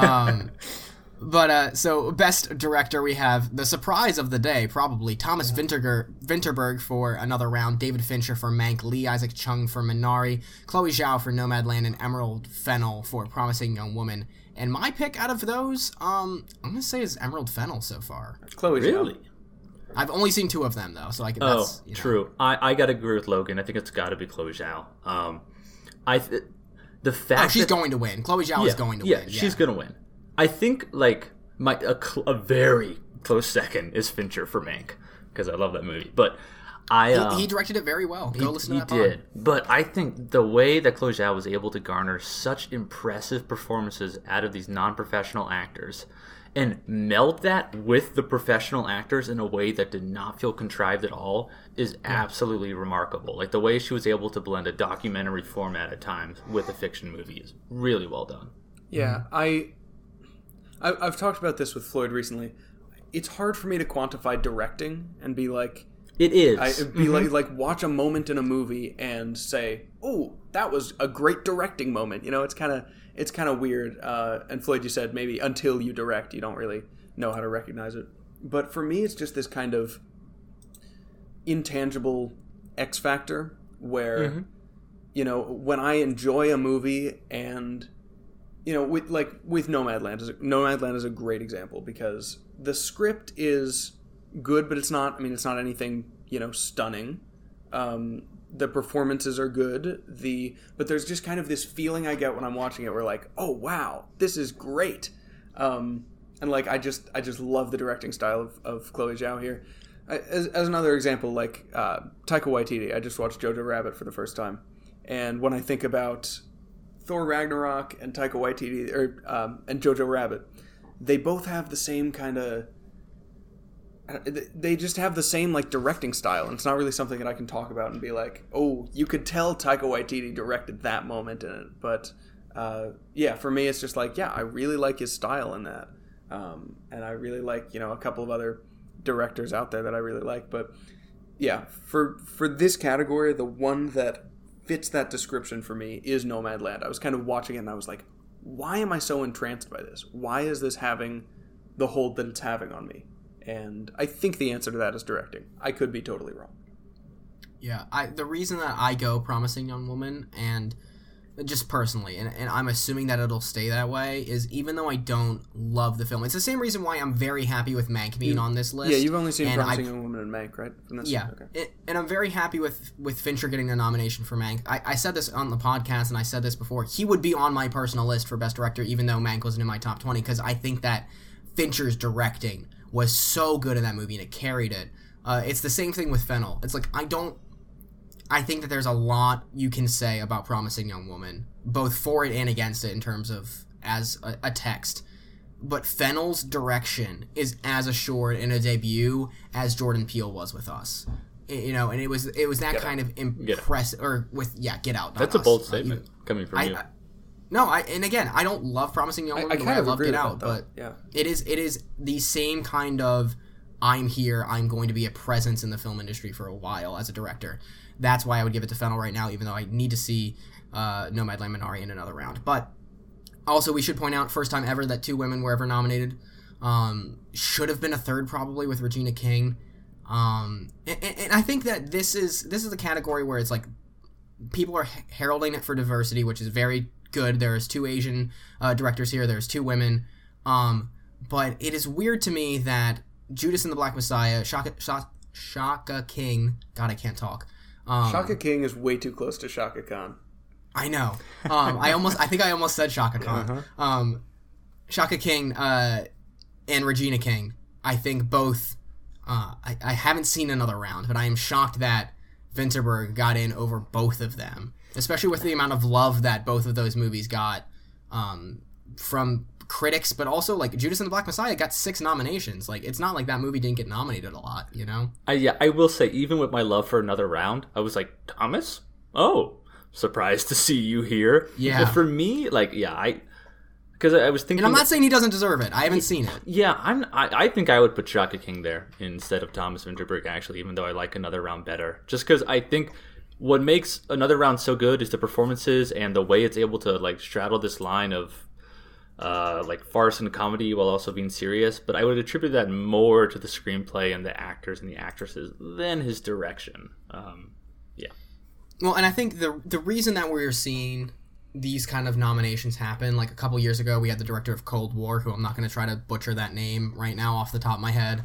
So best director, we have the surprise of the day, probably Thomas Vinterberg for Another Round, David Fincher for Mank, Lee Isaac Chung for Minari, Chloe Zhao for Nomadland, and Emerald Fennell for Promising Young Woman. And my pick out of those, I'm going to say is Emerald Fennell so far. Chloe Zhao. Really? I've only seen 2 of them, though, so true. I gotta agree with Logan. I think it's gotta be Chloe Zhao. The fact she's going to win. Chloe Zhao is going to win. Yeah, she's gonna win. I think, a very close second is Fincher for Mank, because I love that movie. But he directed it very well. Go listen to that pod. He did. But I think the way that Chloe Zhao was able to garner such impressive performances out of these non-professional actors, and meld that with the professional actors in a way that did not feel contrived at all, is absolutely remarkable. The way she was able to blend a documentary format at times with a fiction movie is really well done. Yeah, I've talked about this with Floyd recently. It's hard for me to quantify directing and be like... It is. Like watch a moment in a movie and say, oh, that was a great directing moment. It's kind of weird. And Floyd, you said maybe until you direct, you don't really know how to recognize it. But for me, it's just this kind of intangible X factor where, when I enjoy a movie and, with Nomadland is a great example, because the script is good, but it's not anything, stunning. The performances are good, but there's just kind of this feeling I get when I'm watching it where oh wow, this is great. And I just love the directing style of Chloe Zhao here. As another example, Taika Waititi, I just watched Jojo Rabbit for the first time. And when I think about Thor Ragnarok and Taika Waititi, and Jojo Rabbit, they both have the same kind of... They just have the same directing style, and it's not really something that I can talk about and be like, oh, you could tell Taika Waititi directed that moment in it. But for me, it's just I really like his style in that, and I really like a couple of other directors out there that I really like. But yeah, for this category, the one that fits that description for me is Nomadland. I was kind of watching it and I was like, why am I so entranced by this? Why is this having the hold that it's having on me? And I think the answer to that is directing. I could be totally wrong. Yeah, the reason that I go Promising Young Woman, and just personally, and I'm assuming that it'll stay that way, is even though I don't love the film, it's the same reason why I'm very happy with Mank being on this list. Yeah, you've only seen Promising Young Woman and Mank, right? From this? Yeah, okay. And I'm very happy with Fincher getting the nomination for Mank. I said this on the podcast, and I said this before. He would be on my personal list for Best Director, even though Mank wasn't in my top 20, because I think that Fincher's directing was so good in that movie, and it carried it. It's the same thing with Fennel. It's like, I think that there's a lot you can say about Promising Young Woman, both for it and against it in terms of as a text. But Fennel's direction is as assured in a debut as Jordan Peele was with Us. You know, and it was that kind of impressive. Or with Get Out. That's a bold statement coming from you. And again, I don't love Promising Young Woman the way I love Get Out, but it is the same kind of I'm here, I'm going to be a presence in the film industry for a while as a director. That's why I would give it to Fennel right now, even though I need to see Nomadland Minari in another round. But also, we should point out, first time ever that 2 women were ever nominated. Should have been a third probably with Regina King. And I think that this is a category where it's like people are heralding it for diversity, which is very good. There's 2 Asian directors here. There's 2 women. But it is weird to me that Judas and the Black Messiah, Shaka King, God, I can't talk. Shaka King is way too close to Shaka Khan. I know. I think I almost said Shaka Khan. Uh-huh. Shaka King and Regina King, I think both. I haven't seen another round, but I am shocked that Vinterberg got in over both of them, especially with the amount of love that both of those movies got from critics, but also like Judas and the Black Messiah got 6 nominations. Like, it's not like that movie didn't get nominated a lot, you know? I will say, even with my love for another round, I was like, Thomas? Oh, surprised to see you here. Yeah. But for me, because I was thinking, and I'm not saying he doesn't deserve it. I haven't seen it. Yeah, I think I would put Shaka King there instead of Thomas Vinterberg, actually, even though I like another round better. Just because I think what makes another round so good is the performances and the way it's able to like straddle this line of like farce and comedy while also being serious. But I would attribute that more to the screenplay and the actors and the actresses than his direction. Well, and I think the reason that we're seeing these kind of nominations happen, like a couple years ago, we had the director of Cold War, who I'm not going to try to butcher that name right now off the top of my head.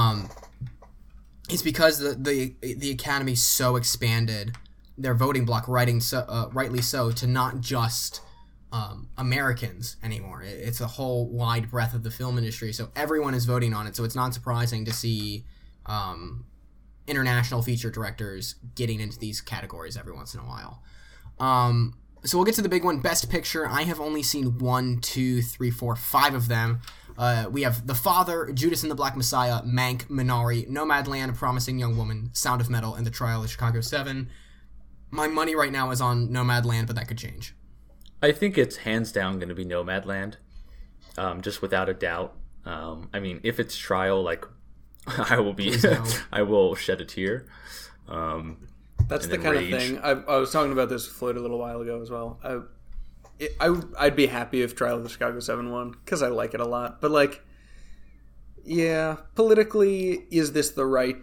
It's because the Academy so expanded their voting block, rightly so, to not just Americans anymore. It's a whole wide breadth of the film industry, so everyone is voting on it. So it's not surprising to see international feature directors getting into these categories every once in a while. So we'll get to the big one, Best Picture. I have only seen 1, 2, 3, 4, 5 of them. We have The Father, Judas and the Black Messiah, Mank, Minari, Nomadland, Promising Young Woman, Sound of Metal, and The Trial of Chicago 7. My money right now is on Nomadland, but that could change. I think it's hands down going to be Nomadland, just without a doubt. I mean, if it's Trial, like, I will shed a tear. That's the kind of thing. I was talking about this with Floyd a little while ago as well. I'd be happy if Trial of the Chicago 7 won, because I like it a lot. But, like, yeah, politically, is this the right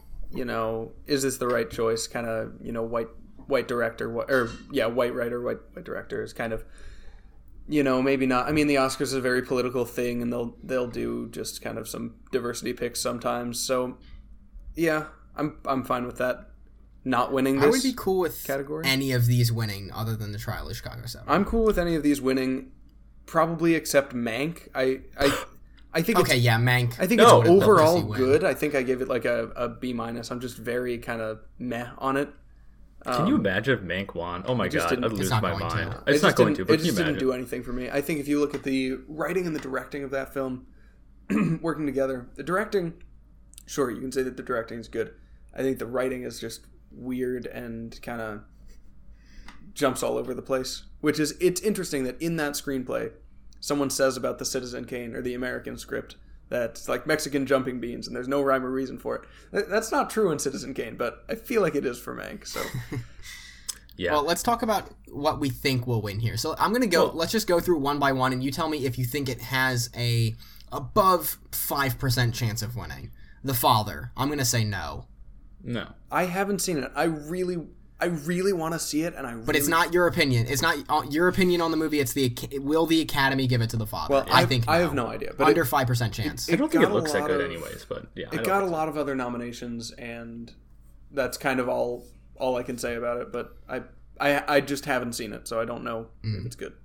choice? Kind of, white director, white writer, white director is kind of, maybe not. I mean, the Oscars is a very political thing, and they'll do just kind of some diversity picks sometimes. So, yeah, I'm fine with that. Not winning this. I would be cool with category. Any of these winning other than The Trial of Chicago 7. I'm cool with any of these winning, probably except Mank. I think Mank. I think it's overall good. I think I give it like a B-. I'm just very kind of meh on it. Can you imagine if Mank won? Oh my god, I'd lose my mind. It's not going to, but it just didn't do anything for me. I think if you look at the writing and the directing of that film working together, the directing, sure, you can say that the directing is good. I think the writing is just weird and kind of jumps all over the place, it's interesting that in that screenplay someone says about the Citizen Kane or the American script that it's like Mexican jumping beans and there's no rhyme or reason for it. That's not true in Citizen Kane, but I feel like it is for Mank. So Yeah. Well, let's talk about what we think will win here. So I'm going to go, let's just go through one by one, and you tell me if you think it has a above 5% chance of winning. The Father, I'm going to say no. No. I haven't seen it. I really want to see it, and But it's not your opinion. It's not your opinion on the movie. It's will the Academy give it to The Father? Well, I think no. I have no idea. But under 5% chance. I don't think it got a looks that lot good of- anyways, but yeah. it got a lot of other nominations, and that's kind of all I can say about it. But I just haven't seen it, so I don't know if it's good.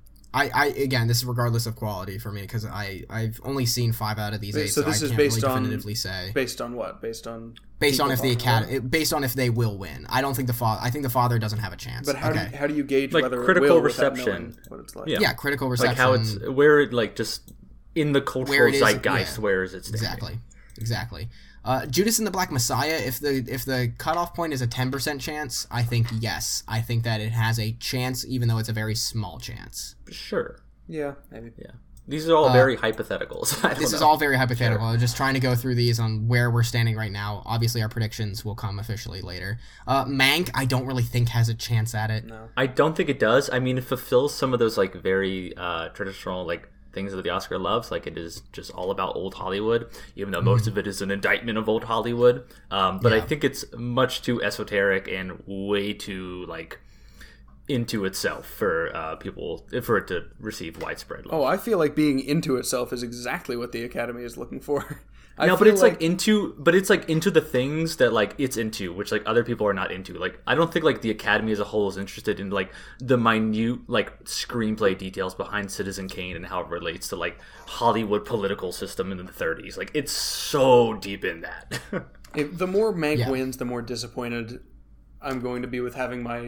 Again, this is regardless of quality for me because I've only seen 5 out of these 8, So so this I is can't based really on- definitively say. Based on what? Based on If the people Academy, based on if they will win. I don't think I think The Father doesn't have a chance. But how do you gauge Like whether critical it will without reception. knowing what it's like? Yeah. Yeah, critical reception. like how it's where it like just in the Where cultural it is, zeitgeist, yeah. where is it standing? Exactly. Judas and the Black Messiah. If the cutoff point is a 10% chance, I think yes. I think that it has a chance, even though it's a very small chance. Sure. Yeah, maybe. Yeah. These are all very hypotheticals. I don't This is know. all very hypothetical. I'm just trying to go through these on where we're standing right now. Obviously, our predictions will come officially later. Mank, I don't really think has a chance at it. No. I don't think it does. I mean, it fulfills some of those like very traditional like things that the Oscar loves. Like it is just all about old Hollywood, even though most of it is an indictment of old Hollywood. But I think it's much too esoteric and way too like into itself for people for it to receive widespread love. Oh, I feel like being into itself is exactly what the Academy is looking for. No, but it's like into the things that like it's into, which like other people are not into. Like I don't think like the Academy as a whole is interested in like the minute like screenplay details behind Citizen Kane and how it relates to like Hollywood political system in the 30s. Like it's so deep in that. the more Mank Yeah. wins, the more disappointed I'm going to be with having my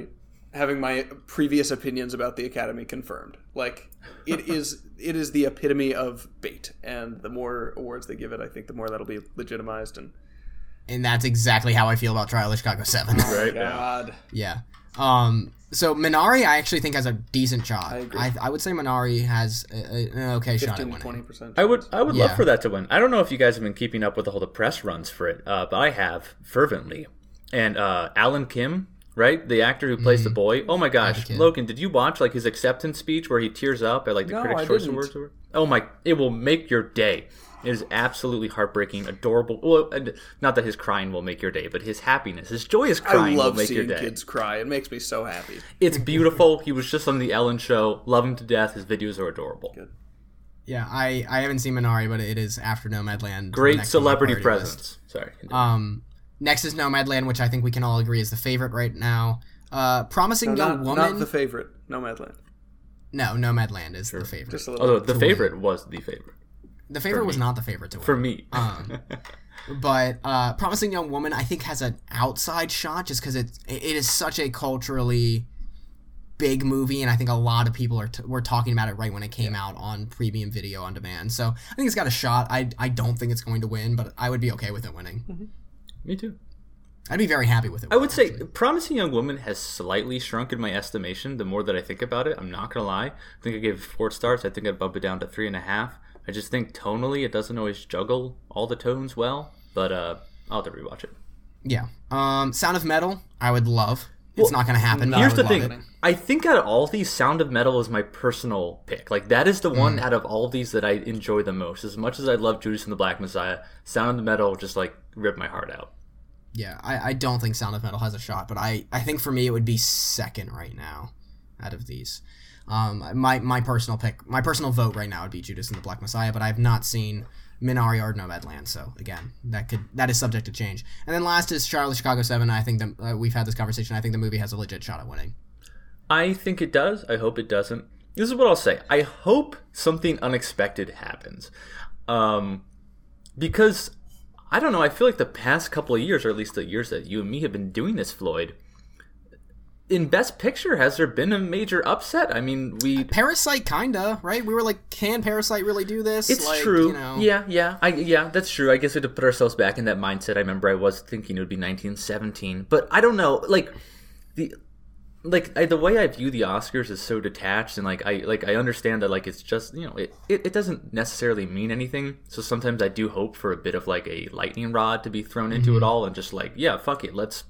previous opinions about the Academy confirmed. Like it is the epitome of bait, and the more awards they give it, I think the more that'll be legitimized. And that's exactly how I feel about Trial of Chicago 7. Right? God, Yeah. So Minari, I actually think has a decent shot. I agree. I would say Minari has an okay shot at 15 to winning. 20%. I would Yeah. love for that to win. I don't know if you guys have been keeping up with all the press runs for it, but I have fervently. And Alan Kim, right, the actor who plays the boy. Oh my gosh, Kim. Logan, did you watch like his acceptance speech where he tears up at like the No, Critics' I Choice didn't. Awards? Oh my! It will make your day. It is absolutely heartbreaking, adorable. Well, not that his crying will make your day, but his happiness, his joyous I crying will love make your seeing day. kids cry. It makes me so happy. It's beautiful. He was just on the Ellen Show. Love him to death. His videos are adorable. Good. Yeah, I haven't seen Minari, but it is after Nomadland. Great next on my celebrity priority list. presence. Sorry. Next is Nomadland, which I think we can all agree is the favorite right now. Promising No, Young not Woman. the favorite. Nomadland. No, Nomadland is the favorite. Just a little. Although the favorite was the favorite The favorite was not the favorite to win. for me. But Promising Young Woman, I think, has an outside shot just because it is such a culturally big movie, and I think a lot of people were talking about it right when it came out on premium video on demand. So I think it's got a shot. I don't think it's going to win, but I would be okay with it winning. Me too. I'd be very happy with it. I would say Promising Young Woman has slightly shrunk in my estimation the more that I think about it. I'm not going to lie. I think I gave it 4 stars. I think I'd bump it down to 3.5. I just think tonally it doesn't always juggle all the tones well, but I'll have to rewatch it. Yeah. Sound of Metal, I would love. It's not going to happen. But Here's I the would thing. love it. I think out of all these, Sound of Metal is my personal pick. Like, that is the one out of all of these that I enjoy the most. As much as I love Judas and the Black Messiah, Sound of Metal just, like, ripped my heart out. Yeah, I don't think Sound of Metal has a shot, but I think for me it would be second right now out of these. My personal pick, my personal vote right now would be Judas and the Black Messiah, but I've not seen Minari or Nomadland, so again, that is subject to change. And then last is Trial of Chicago 7. I think that we've had this conversation. I think the movie has a legit shot at winning. I think it does. I hope it doesn't. This is what I'll say. I hope something unexpected happens. Because, I don't know, I feel like the past couple of years, or at least the years that you and me have been doing this, Floyd, in Best Picture, has there been a major upset? I mean, Parasite, kinda, right? We were like, can Parasite really do this? It's like, true. You know. Yeah, that's true. I guess we had to put ourselves back in that mindset. I remember I was thinking it would be 1917, but I don't know. Like the way I view the Oscars is so detached, and I understand that it's just it doesn't necessarily mean anything. So sometimes I do hope for a bit of like a lightning rod to be thrown into it all, and just fuck it, let's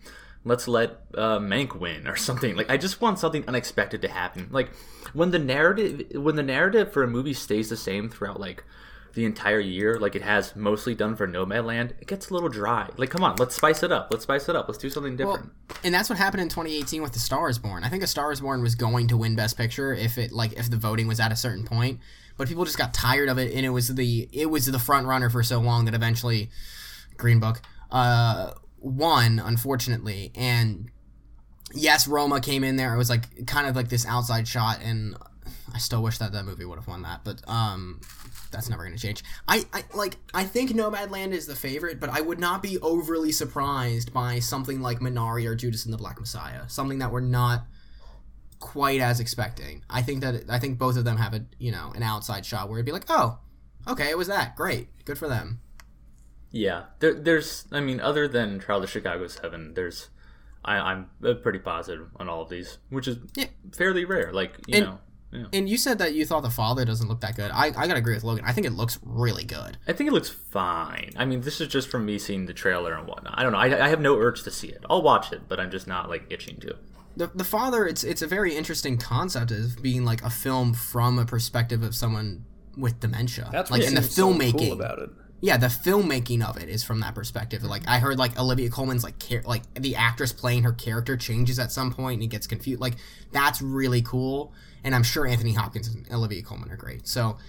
let's let Mank win or something. Like, I just want something unexpected to happen. Like, when the narrative for a movie stays the same throughout like the entire year, like it has mostly done for Nomadland, it gets a little dry. Like, come on, let's spice it up. Let's do something different. Well, and that's what happened in 2018 with The Star is Born. I think A Star is Born was going to win Best Picture if the voting was at a certain point, but people just got tired of it, and it was the front runner for so long that eventually Green Book won, unfortunately. And yes, Roma came in there. It was like kind of like this outside shot, and I still wish that movie would have won that, but that's never going to change. I think Nomadland is the favorite, but I would not be overly surprised by something like Minari or Judas and the Black Messiah, something that we're not quite as expecting. I think both of them have an outside shot where it'd be like, oh, okay, it was that. Great. Good for them. Yeah. There's, I mean, other than Trial of Chicago 7, I'm pretty positive on all of these, which is fairly rare. Like, you know. Yeah. And you said that you thought The Father doesn't look that good. I gotta agree with Logan. I think it looks really good. I think it looks fine. I mean, this is just from me seeing the trailer and whatnot. I don't know. I have no urge to see it. I'll watch it, but I'm just not like itching to. The Father, it's a very interesting concept of being like a film from a perspective of someone with dementia. That's like, what and the filmmaking so cool about it. Yeah, the filmmaking of it is from that perspective. Like, I heard like Olivia Colman's like the actress playing her character changes at some point and it gets confused. Like, that's really cool. And I'm sure Anthony Hopkins and Olivia Colman are great. So,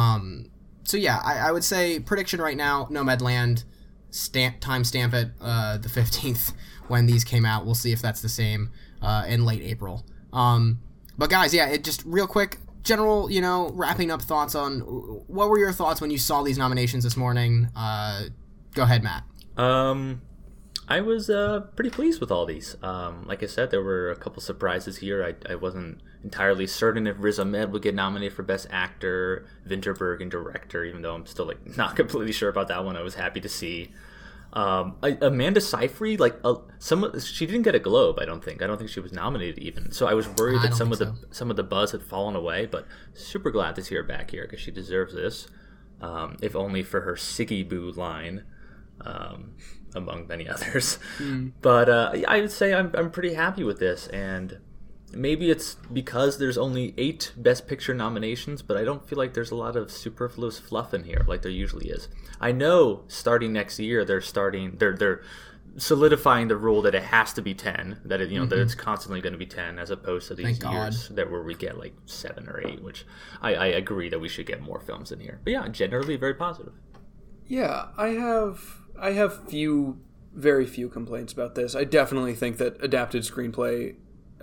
I would say prediction right now: Nomadland, timestamp it the 15th when these came out. We'll see if that's the same in late April. But guys, it just real quick. General, wrapping up thoughts on what were your thoughts when you saw these nominations this morning? Go ahead, Matt. I was pretty pleased with all these. Like I said, there were a couple surprises here. I wasn't entirely certain if Riz Ahmed would get nominated for Best Actor, Vinterberg in Director, even though I'm still like not completely sure about that one. I was happy to see. Amanda Seyfried, she didn't get a Globe. I don't think she was nominated even. So I was worried that some of the buzz had fallen away. But super glad to see her back here because she deserves this, if only for her Siggy Boo line, among many others. But I would say I'm pretty happy with this, and maybe it's because there's only 8 Best Picture nominations, but I don't feel like there's a lot of superfluous fluff in here like there usually is. I know starting next year they're solidifying the rule that it has to be 10, that that it's constantly going to be 10 as opposed to these years where we get like 7 or 8, which I agree that we should get more films in here. But yeah, generally very positive. Yeah, I have very few complaints about this. I definitely think that adapted screenplay.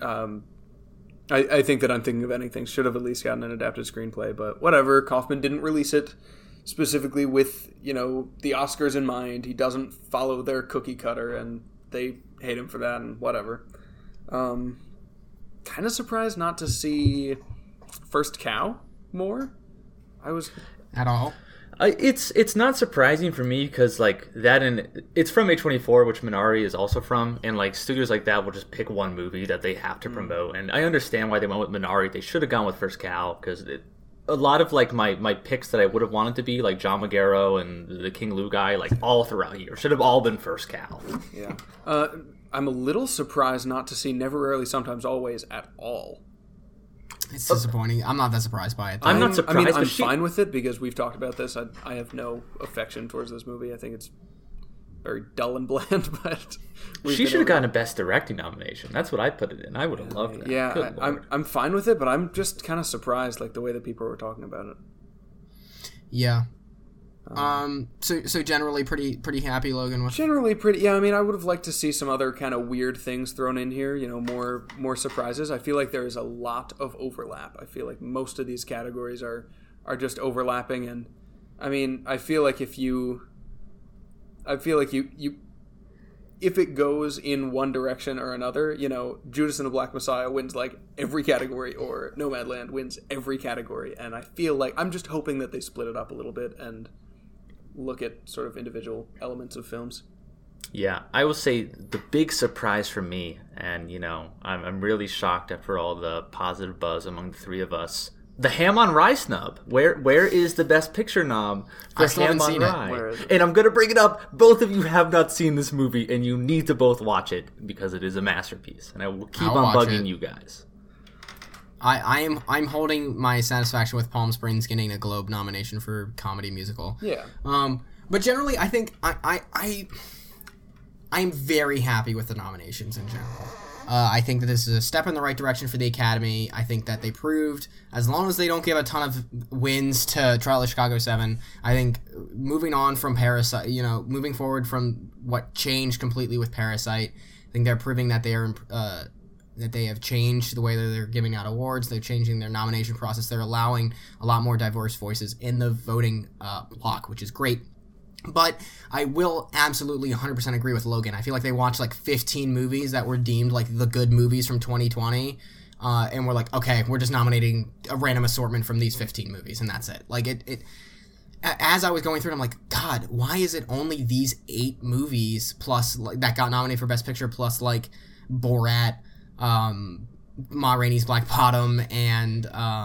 I think that I'm Thinking of Ending Things should have at least gotten an adapted screenplay, but whatever. Kaufman didn't release it specifically with, the Oscars in mind. He doesn't follow their cookie cutter, and they hate him for that, and whatever. Kind of surprised not to see First Cow more. I was... At all? It's not surprising for me because like that, and it's from A24, which Minari is also from, and like studios like that will just pick one movie that they have to promote, and I understand why they went with Minari. They should have gone with First Cow because a lot of like my picks that I would have wanted to be like John Magaro and the King Lou guy, like all throughout here should have all been First Cow. Yeah, I'm a little surprised not to see Never, Rarely, Sometimes, Always at all. It's disappointing. I'm not that surprised by it, though. I'm not surprised. I mean, I'm fine with it because we've talked about this. I have no affection towards this movie. I think it's very dull and bland, but she should have gotten a Best Directing nomination. That's what I put it in. I would have loved that. Yeah, I'm fine with it, but I'm just kind of surprised, like the way that people were talking about it. Yeah. So generally pretty happy, Logan, with... Generally pretty, yeah. I mean, I would have liked to see some other kind of weird things thrown in here, more surprises. I feel like there is a lot of overlap. I feel like most of these categories are just overlapping, and I mean, I feel like if it goes in one direction or another, Judas and the Black Messiah wins like every category, or Nomadland wins every category, and I feel like I'm just hoping that they split it up a little bit and look at sort of individual elements of films. Yeah, I will say the big surprise for me, and I'm really shocked after all the positive buzz among the three of us, the Ham on Rye snub. Where is the Best Picture knob for I still Ham haven't on seen it. Rye? Where is it? And I'm gonna bring it up. Both of you have not seen this movie, and you need to both watch it because it is a masterpiece. And I will keep I'll on watch bugging it. you guys. I'm holding my satisfaction with Palm Springs getting a Globe nomination for comedy musical. Yeah. But generally, I think I'm very happy with the nominations in general. I think that this is a step in the right direction for the Academy. I think that they proved, as long as they don't give a ton of wins to Trial of Chicago 7, I think moving on from Parasite, moving forward from what changed completely with Parasite, I think they're proving that they are that they have changed the way that they're giving out awards. They're changing their nomination process. They're allowing a lot more diverse voices in the voting block, which is great. But I will absolutely 100% agree with Logan. I feel like they watched like 15 movies that were deemed like the good movies from 2020, and we're like, okay, we're just nominating a random assortment from these 15 movies, and that's it. Like it as I was going through it, I'm like, God, why is it only these 8 movies plus like that got nominated for Best Picture plus like Borat, Ma Rainey's Black Bottom, and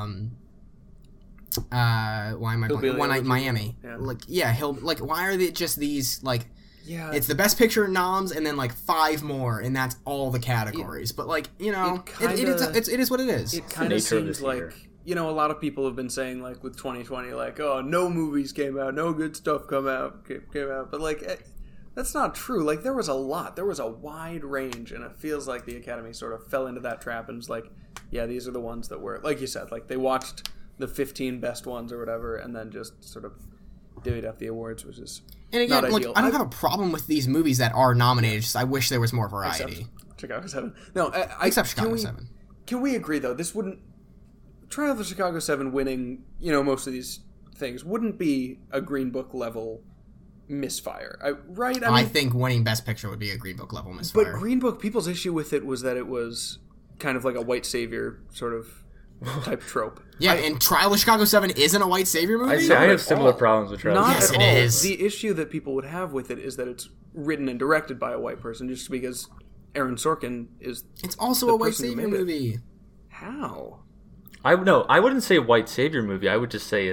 why am I blanking? One Night in Miami. Yeah. Why are they just these like? Yeah. It's the Best Picture noms and then like 5 more, and that's all the categories. But like it is what it is. It kind nature of of seems this like year. a lot of people have been saying like with 2020, like, oh, no movies came out, no good stuff came out, but like that's not true. Like there was a wide range, and it feels like the Academy sort of fell into that trap and was like, yeah, these are the ones that were, like you said, like they watched the 15 best ones or whatever, and then just sort of divvied up the awards, which is And again, not like ideal. I don't have a problem with these movies that are nominated. Just I wish there was more variety. Except Chicago 7. No, Except Chicago 7. Can we agree though? This wouldn't Trial of the Chicago 7 winning, most of these things wouldn't be a Green Book level misfire, right? I think winning Best Picture would be a Green Book level misfire. But Green Book, people's issue with it was that it was kind of like a white savior sort of type trope. Yeah, and Trial of Chicago 7 isn't a white savior movie? I have similar problems with Trial. Not Yes, at it all. is. The issue that people would have with it is that it's written and directed by a white person, just because Aaron Sorkin is. It's also the a white person who savior made it. movie. How? I wouldn't say white savior movie. I would just say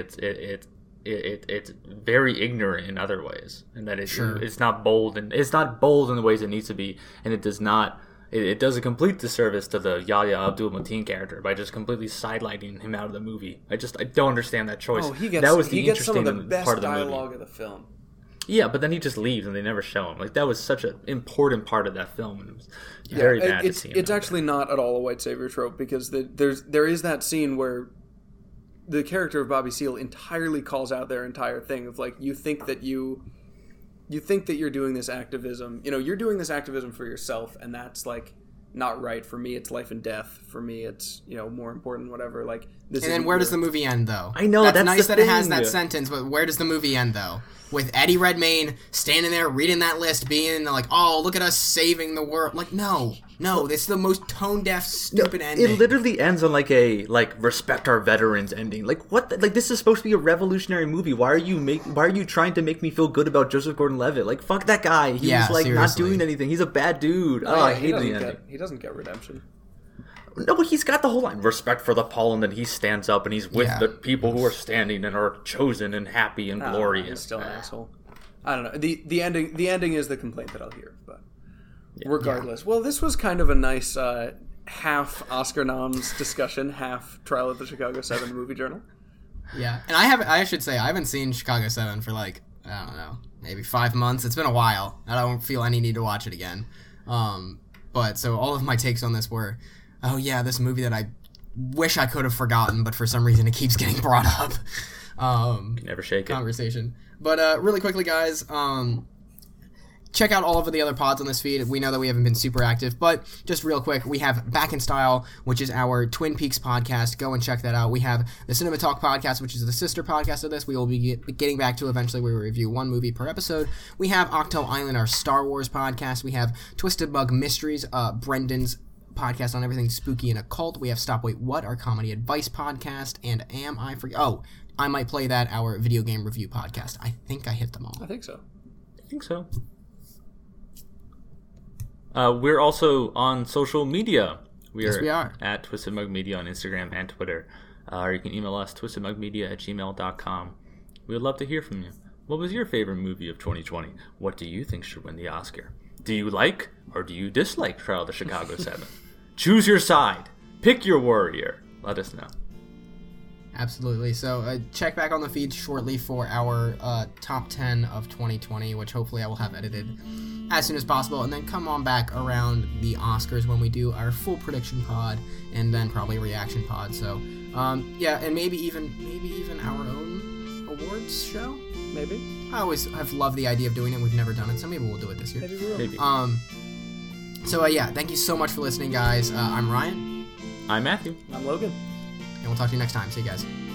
it's very ignorant in other ways, and that it's not bold, and it's not bold in the ways it needs to be, and it does not. It does a complete disservice to the Yahya Abdul-Mateen character by just completely sidelining him out of the movie. I don't understand that choice. Oh, he gets some of the best part of the dialogue movie. of the film. Yeah, but then he just leaves and they never show him. Like that was such an important part of that film, and it was very bad to see him. It's actually not at all a white savior trope, because there is that scene where the character of Bobby Seale entirely calls out their entire thing of like, you think that you're doing this activism, you're doing this activism for yourself, and that's like not right. For me, it's life and death. For me, it's more important, whatever. Like this. And then where does the movie end, though? I know, that's nice the that it has thing. that sentence, but where does the movie end, though? With Eddie Redmayne standing there reading that list, being like, "Oh, look at us saving the world!" Like, no, this is the most tone deaf, stupid ending. It literally ends on like a respect our veterans ending. Like what? This is supposed to be a revolutionary movie. Why are you trying to make me feel good about Joseph Gordon-Levitt? Like fuck that guy. He was like not doing anything. He's a bad dude. I hate the ending. He doesn't get redemption. No, but he's got the whole line, respect for the fallen, and he stands up and he's with the people who are standing and are chosen and happy and glorious. He's still an asshole. I don't know. The ending is the complaint that I'll hear, but regardless. Well, this was kind of a nice half Oscar noms discussion, half Trial of the Chicago 7 movie journal. Yeah, and I should say I haven't seen Chicago 7 for like, I don't know, maybe 5 months. It's been a while. I don't feel any need to watch it again. But so all of my takes on this were, oh yeah, this movie that I wish I could have forgotten, but for some reason it keeps getting brought up. Never shake it. Conversation. But really quickly, guys, check out all of the other pods on this feed. We know that we haven't been super active, but just real quick, we have Back in Style, which is our Twin Peaks podcast. Go and check that out. We have the Cinema Talk podcast, which is the sister podcast of this. We will be getting back to eventually. We will review one movie per episode. We have Octo Island, our Star Wars podcast. We have Twisted Bug Mysteries, Brendan's podcast on everything spooky and occult. We have Stop Wait What, our comedy advice podcast, and I Might Play That, our video game review podcast. I think I hit them all. I think so. We're also on social media. Yes, we are. At Twisted Mug Media on Instagram and Twitter. Or you can email us, twistedmugmedia@gmail.com. We would love to hear from you. What was your favorite movie of 2020? What do you think should win the Oscar? Do you like or do you dislike Trial of the Chicago 7? Choose your side. Pick your warrior. Let us know. Absolutely. So check back on the feed shortly for our top 10 of 2020, which hopefully I will have edited as soon as possible. And then come on back around the Oscars when we do our full prediction pod and then probably reaction pod. So yeah, and maybe even our own awards show. Maybe. I always have loved the idea of doing it. We've never done it, so maybe we'll do it this year. Maybe we will. Maybe. So yeah, thank you so much for listening, guys. I'm Ryan. I'm Matthew. I'm Logan. And we'll talk to you next time. See you guys.